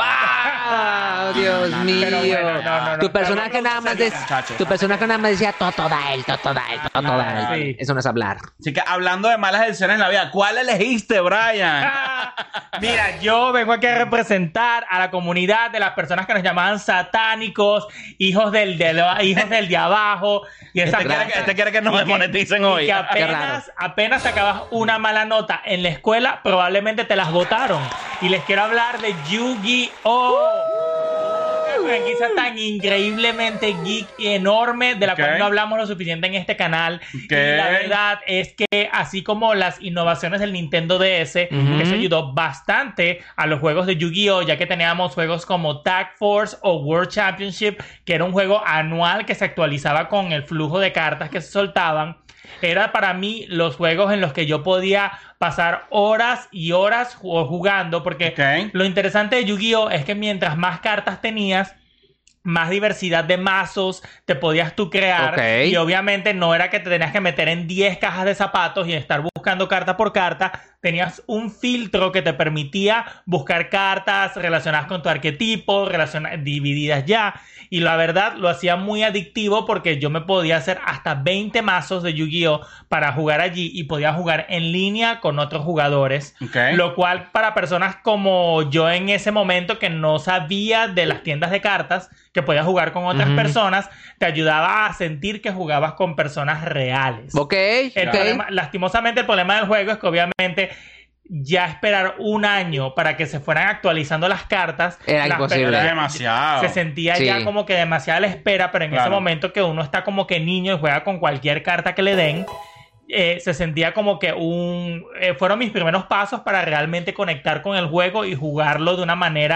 Dios no, mío. Bueno, no, no, no, tu personaje nada más decía, tu personaje nada más decía toda él, toda él, toda él. Sí. Eso no es hablar. Así que hablando de malas decisiones en la vida, ¿cuál elegiste, Brian? Mira, yo vengo aquí a representar a la comunidad de las personas que nos llamaban satánicos, hijos del de, hijos del de abajo. Y este, quiere que, este quiere que nos demoneticen hoy. Y que apenas, apenas sacabas una mala nota en la escuela, probablemente te las votaron. Y les quiero hablar de Yu-Gi-Oh! Una franquicia tan increíblemente geek y enorme de la okay. cual no hablamos lo suficiente en este canal. Okay. Y la verdad es que así como las innovaciones del Nintendo D S, uh-huh. eso ayudó bastante a los juegos de Yu-Gi-Oh! Ya que teníamos juegos como Tag Force o World Championship, que era un juego anual que se actualizaba con el flujo de cartas que se soltaban. Era para mí los juegos en los que yo podía pasar horas y horas jugando, porque okay. lo interesante de Yu-Gi-Oh! Es que mientras más cartas tenías, más diversidad de mazos te podías tú crear. Okay. Y obviamente no era que te tenías que meter en diez cajas de zapatos y estar buscando carta por carta. Tenías un filtro que te permitía buscar cartas relacionadas con tu arquetipo, relaciona- divididas ya. Y la verdad lo hacía muy adictivo porque yo me podía hacer hasta veinte mazos de Yu-Gi-Oh! Para jugar allí y podía jugar en línea con otros jugadores. Okay. Lo cual para personas como yo en ese momento que no sabía de las tiendas de cartas, que podías jugar con otras uh-huh. personas, te ayudaba a sentir que jugabas con personas reales. Ok. El okay. problema, lastimosamente el problema del juego es que obviamente ya esperar un año para que se fueran actualizando las cartas era las imposible. Era demasiado. Se sentía sí. ya como que demasiada la espera, pero en claro. ese momento que uno está como que niño y juega con cualquier carta que le den, eh, se sentía como que un... Eh, fueron mis primeros pasos para realmente conectar con el juego y jugarlo de una manera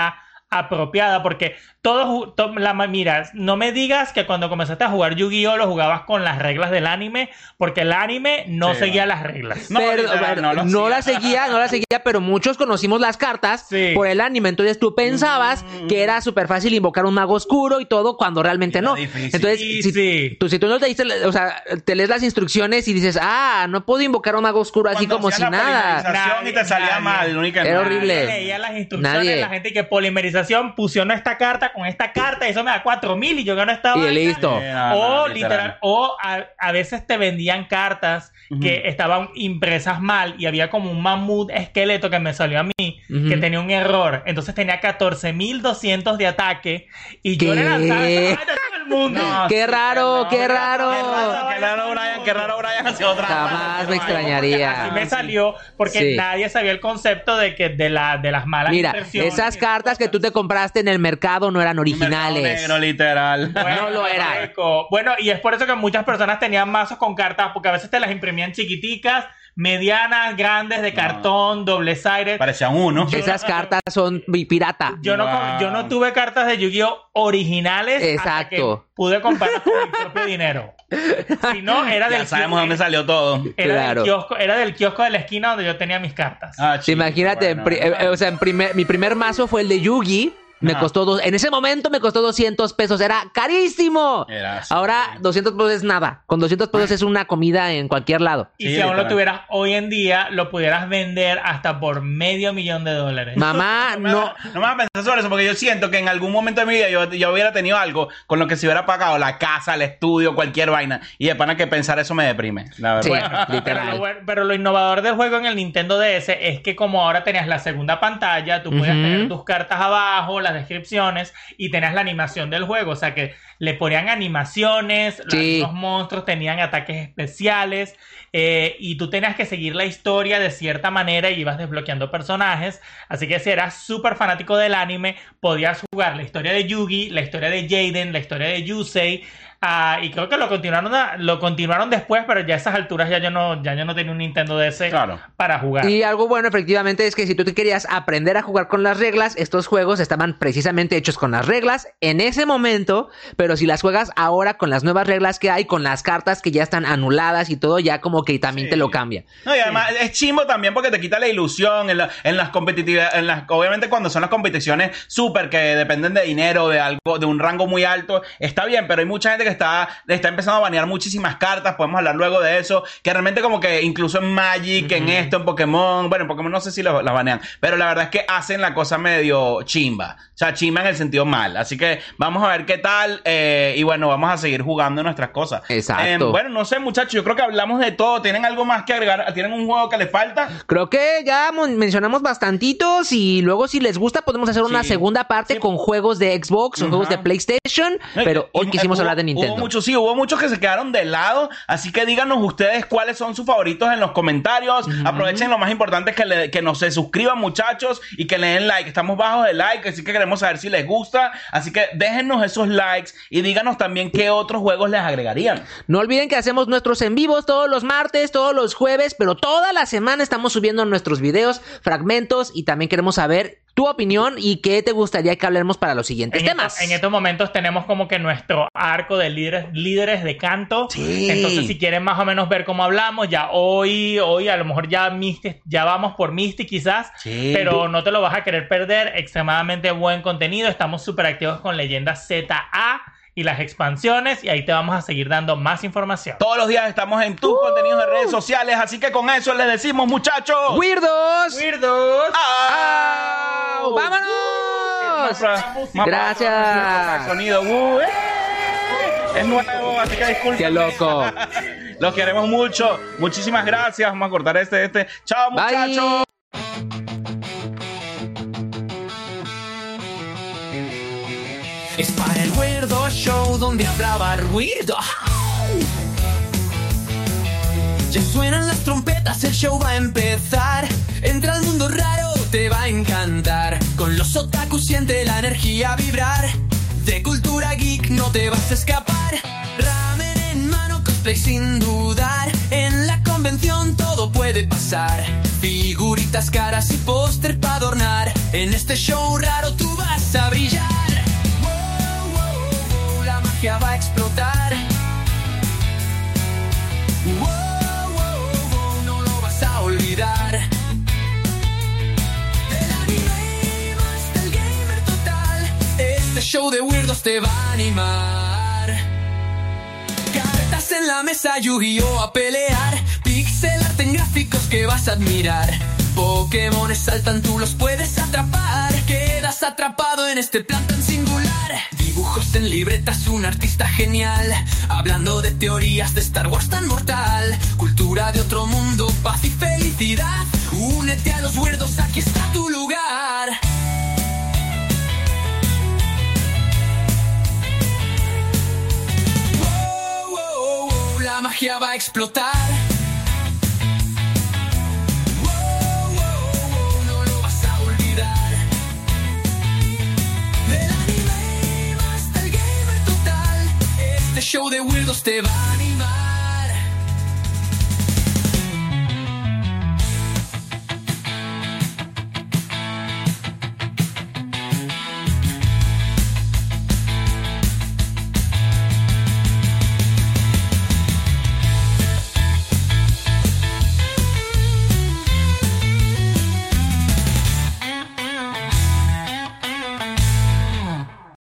apropiada, porque todos, to, la, mira, no me digas que cuando comenzaste a jugar Yu-Gi-Oh lo jugabas con las reglas del anime, porque el anime no sí, seguía las reglas. No, pero, literal, no, no la seguía, no la seguía, pero muchos conocimos las cartas sí. por el anime, entonces tú pensabas mm. que era súper fácil invocar un mago oscuro y todo, cuando realmente era no. Difícil. Entonces, sí, si, sí. Tú, si tú no te diste, o sea, te lees las instrucciones y dices, ah, no puedo invocar un mago oscuro cuando así como si nada. Nadie, y te salía nadie, mal, única era horrible. Leía las instrucciones, nadie. La gente que polimerización pusieron esta carta con esta carta y eso me da cuatro mil y yo gano esta y listo. Eh, no, o no, literal, literal o a, a veces te vendían cartas uh-huh. que estaban impresas mal y había como un mamut esqueleto que me salió a mí uh-huh. que tenía un error, entonces tenía catorce mil doscientos de ataque y ¿qué? Yo le lanzaba esa todo el mundo. No, qué, sí, raro, qué, raro, qué raro, qué raro Brian, qué raro Brian hacia otra. Jamás me extrañaría. Así me salió porque sí. nadie sabía el concepto de que de la de las malas Mira, esas cartas que tú te compraste en el mercado no eran originales. Negro, literal. Bueno, no lo eran. Bueno, y es por eso que muchas personas tenían mazos con cartas, porque a veces te las imprimían chiquiticas, medianas, grandes, de cartón, no. doble sided. Parecían uno. Esas cartas son pirata. Yo no, wow. yo no tuve cartas de Yu-Gi-Oh originales. Exacto. Hasta que pude comprarlas con mi propio dinero. Si no, era ya del sabemos dónde salió todo. Era, claro. del kiosco, era del kiosco de la esquina donde yo tenía mis cartas. Ah, chico, imagínate, bueno. en, eh, o sea, en primer, mi primer mazo fue el de Yugi. Me Ajá. costó dos, en ese momento me costó doscientos pesos, era carísimo. Era así, ahora sí. doscientos pesos es nada. Con doscientos pesos es una comida en cualquier lado. Y sí, si aún lo tuvieras hoy en día, lo pudieras vender hasta por medio millón de dólares. Mamá, no. No, no me vas a pensar sobre eso, porque yo siento que en algún momento de mi vida yo, yo hubiera tenido algo con lo que se hubiera pagado la casa, el estudio, cualquier vaina. Y de pana que pensar eso me deprime, la verdad. Sí, bueno, literal. Pero lo, pero lo innovador del juego en el Nintendo D S es que como ahora tenías la segunda pantalla, tú podías uh-huh. tener tus cartas abajo, las descripciones, y tenías la animación del juego, o sea que le ponían animaciones, sí. los monstruos tenían ataques especiales eh, y tú tenías que seguir la historia de cierta manera y ibas desbloqueando personajes, así que si eras súper fanático del anime podías jugar la historia de Yugi, la historia de Jaden, la historia de Yusei. Uh, y creo que lo continuaron a, lo continuaron después, pero ya a esas alturas ya yo no, ya yo no tenía un Nintendo D S claro. para jugar. Y algo bueno efectivamente es que si tú te querías aprender a jugar con las reglas, estos juegos estaban precisamente hechos con las reglas en ese momento, pero si las juegas ahora con las nuevas reglas que hay, con las cartas que ya están anuladas y todo, ya como que también sí. te lo cambia. No, y además sí. es chimbo también porque te quita la ilusión en, la, en las competitivas, en las, obviamente cuando son las competiciones súper que dependen de dinero, de algo, de un rango muy alto, está bien, pero hay mucha gente que está, está empezando a banear muchísimas cartas, podemos hablar luego de eso, que realmente como que incluso en Magic, uh-huh. en esto, en Pokémon, bueno, en Pokémon no sé si las banean, pero la verdad es que hacen la cosa medio chimba, o sea, chimba en el sentido mal, así que vamos a ver qué tal, eh, y bueno, vamos a seguir jugando nuestras cosas. Exacto. Eh, bueno, no sé, muchachos, yo creo que hablamos de todo, ¿tienen algo más que agregar? ¿Tienen un juego que les falta? Creo que ya mencionamos bastantitos y luego si les gusta podemos hacer una sí. segunda parte sí. con juegos de Xbox uh-huh. o juegos de PlayStation, pero hoy y, quisimos hubo, hablar de Nintendo. Hubo muchos, sí, hubo muchos que se quedaron de lado, así que díganos ustedes cuáles son sus favoritos en los comentarios. Uh-huh. Aprovechen lo más importante que, le, que nos se suscriban, muchachos, y que le den like. Estamos bajos de like, así que queremos saber si les gusta, así que déjennos esos likes y díganos también qué otros juegos les agregarían. No olviden que hacemos nuestros en vivos todos los martes, todos los jueves, pero toda la semana estamos subiendo nuestros videos, fragmentos, y también queremos saber tu opinión y qué te gustaría que hablemos para los siguientes en temas. Esto, en estos momentos tenemos como que nuestro arco de líderes, líderes de canto. Sí. Entonces, si quieren más o menos ver cómo hablamos, ya hoy, hoy a lo mejor ya Misty, ya vamos por Misty quizás, sí. pero no te lo vas a querer perder. Extremadamente buen contenido. Estamos súper activos con Leyendas Z A y las expansiones, y ahí te vamos a seguir dando más información. Todos los días estamos en tus uh. contenidos de redes sociales, así que con eso les decimos, muchachos, ¡Weirdos! ¡Weirdos! ¡Ah! ¡Ah! ¡Vámonos! Más, más Gracias. Sonido. Uh, eh. Es nuevo, así que disculpen. ¡Qué loco! Los queremos mucho. Muchísimas gracias. Vamos a cortar este, este. ¡Chao, muchachos! Bye. Es para el Weirdo Show donde hablaba el Weirdo. Ya suenan las trompetas, el show va a empezar. Entra al mundo raro, te va a encantar. Con los otakus siente la energía vibrar. De cultura geek no te vas a escapar. Ramen en mano, cosplay sin dudar. En la convención todo puede pasar. Figuritas, caras y póster para adornar. En este show raro tú vas vas a brillar. Wow, wow, wow, la magia va a explotar. Wow, wow, wow, no lo vas a olvidar. Del anime hasta el gamer total, este show de weirdos te va a animar. Cartas en la mesa, Yu-Gi-Oh a pelear. Pixel art en gráficos que vas a admirar. Pokémones saltan, tú los puedes atrapar. Quedas atrapado en este plan tan singular. Dibujos en libretas, un artista genial. Hablando de teorías de Star Wars tan mortal. Cultura de otro mundo, paz y felicidad. Únete a los weirdos, aquí está tu lugar. Wow, wow, wow, la magia va a explotar. Show de weirdos te va a animar.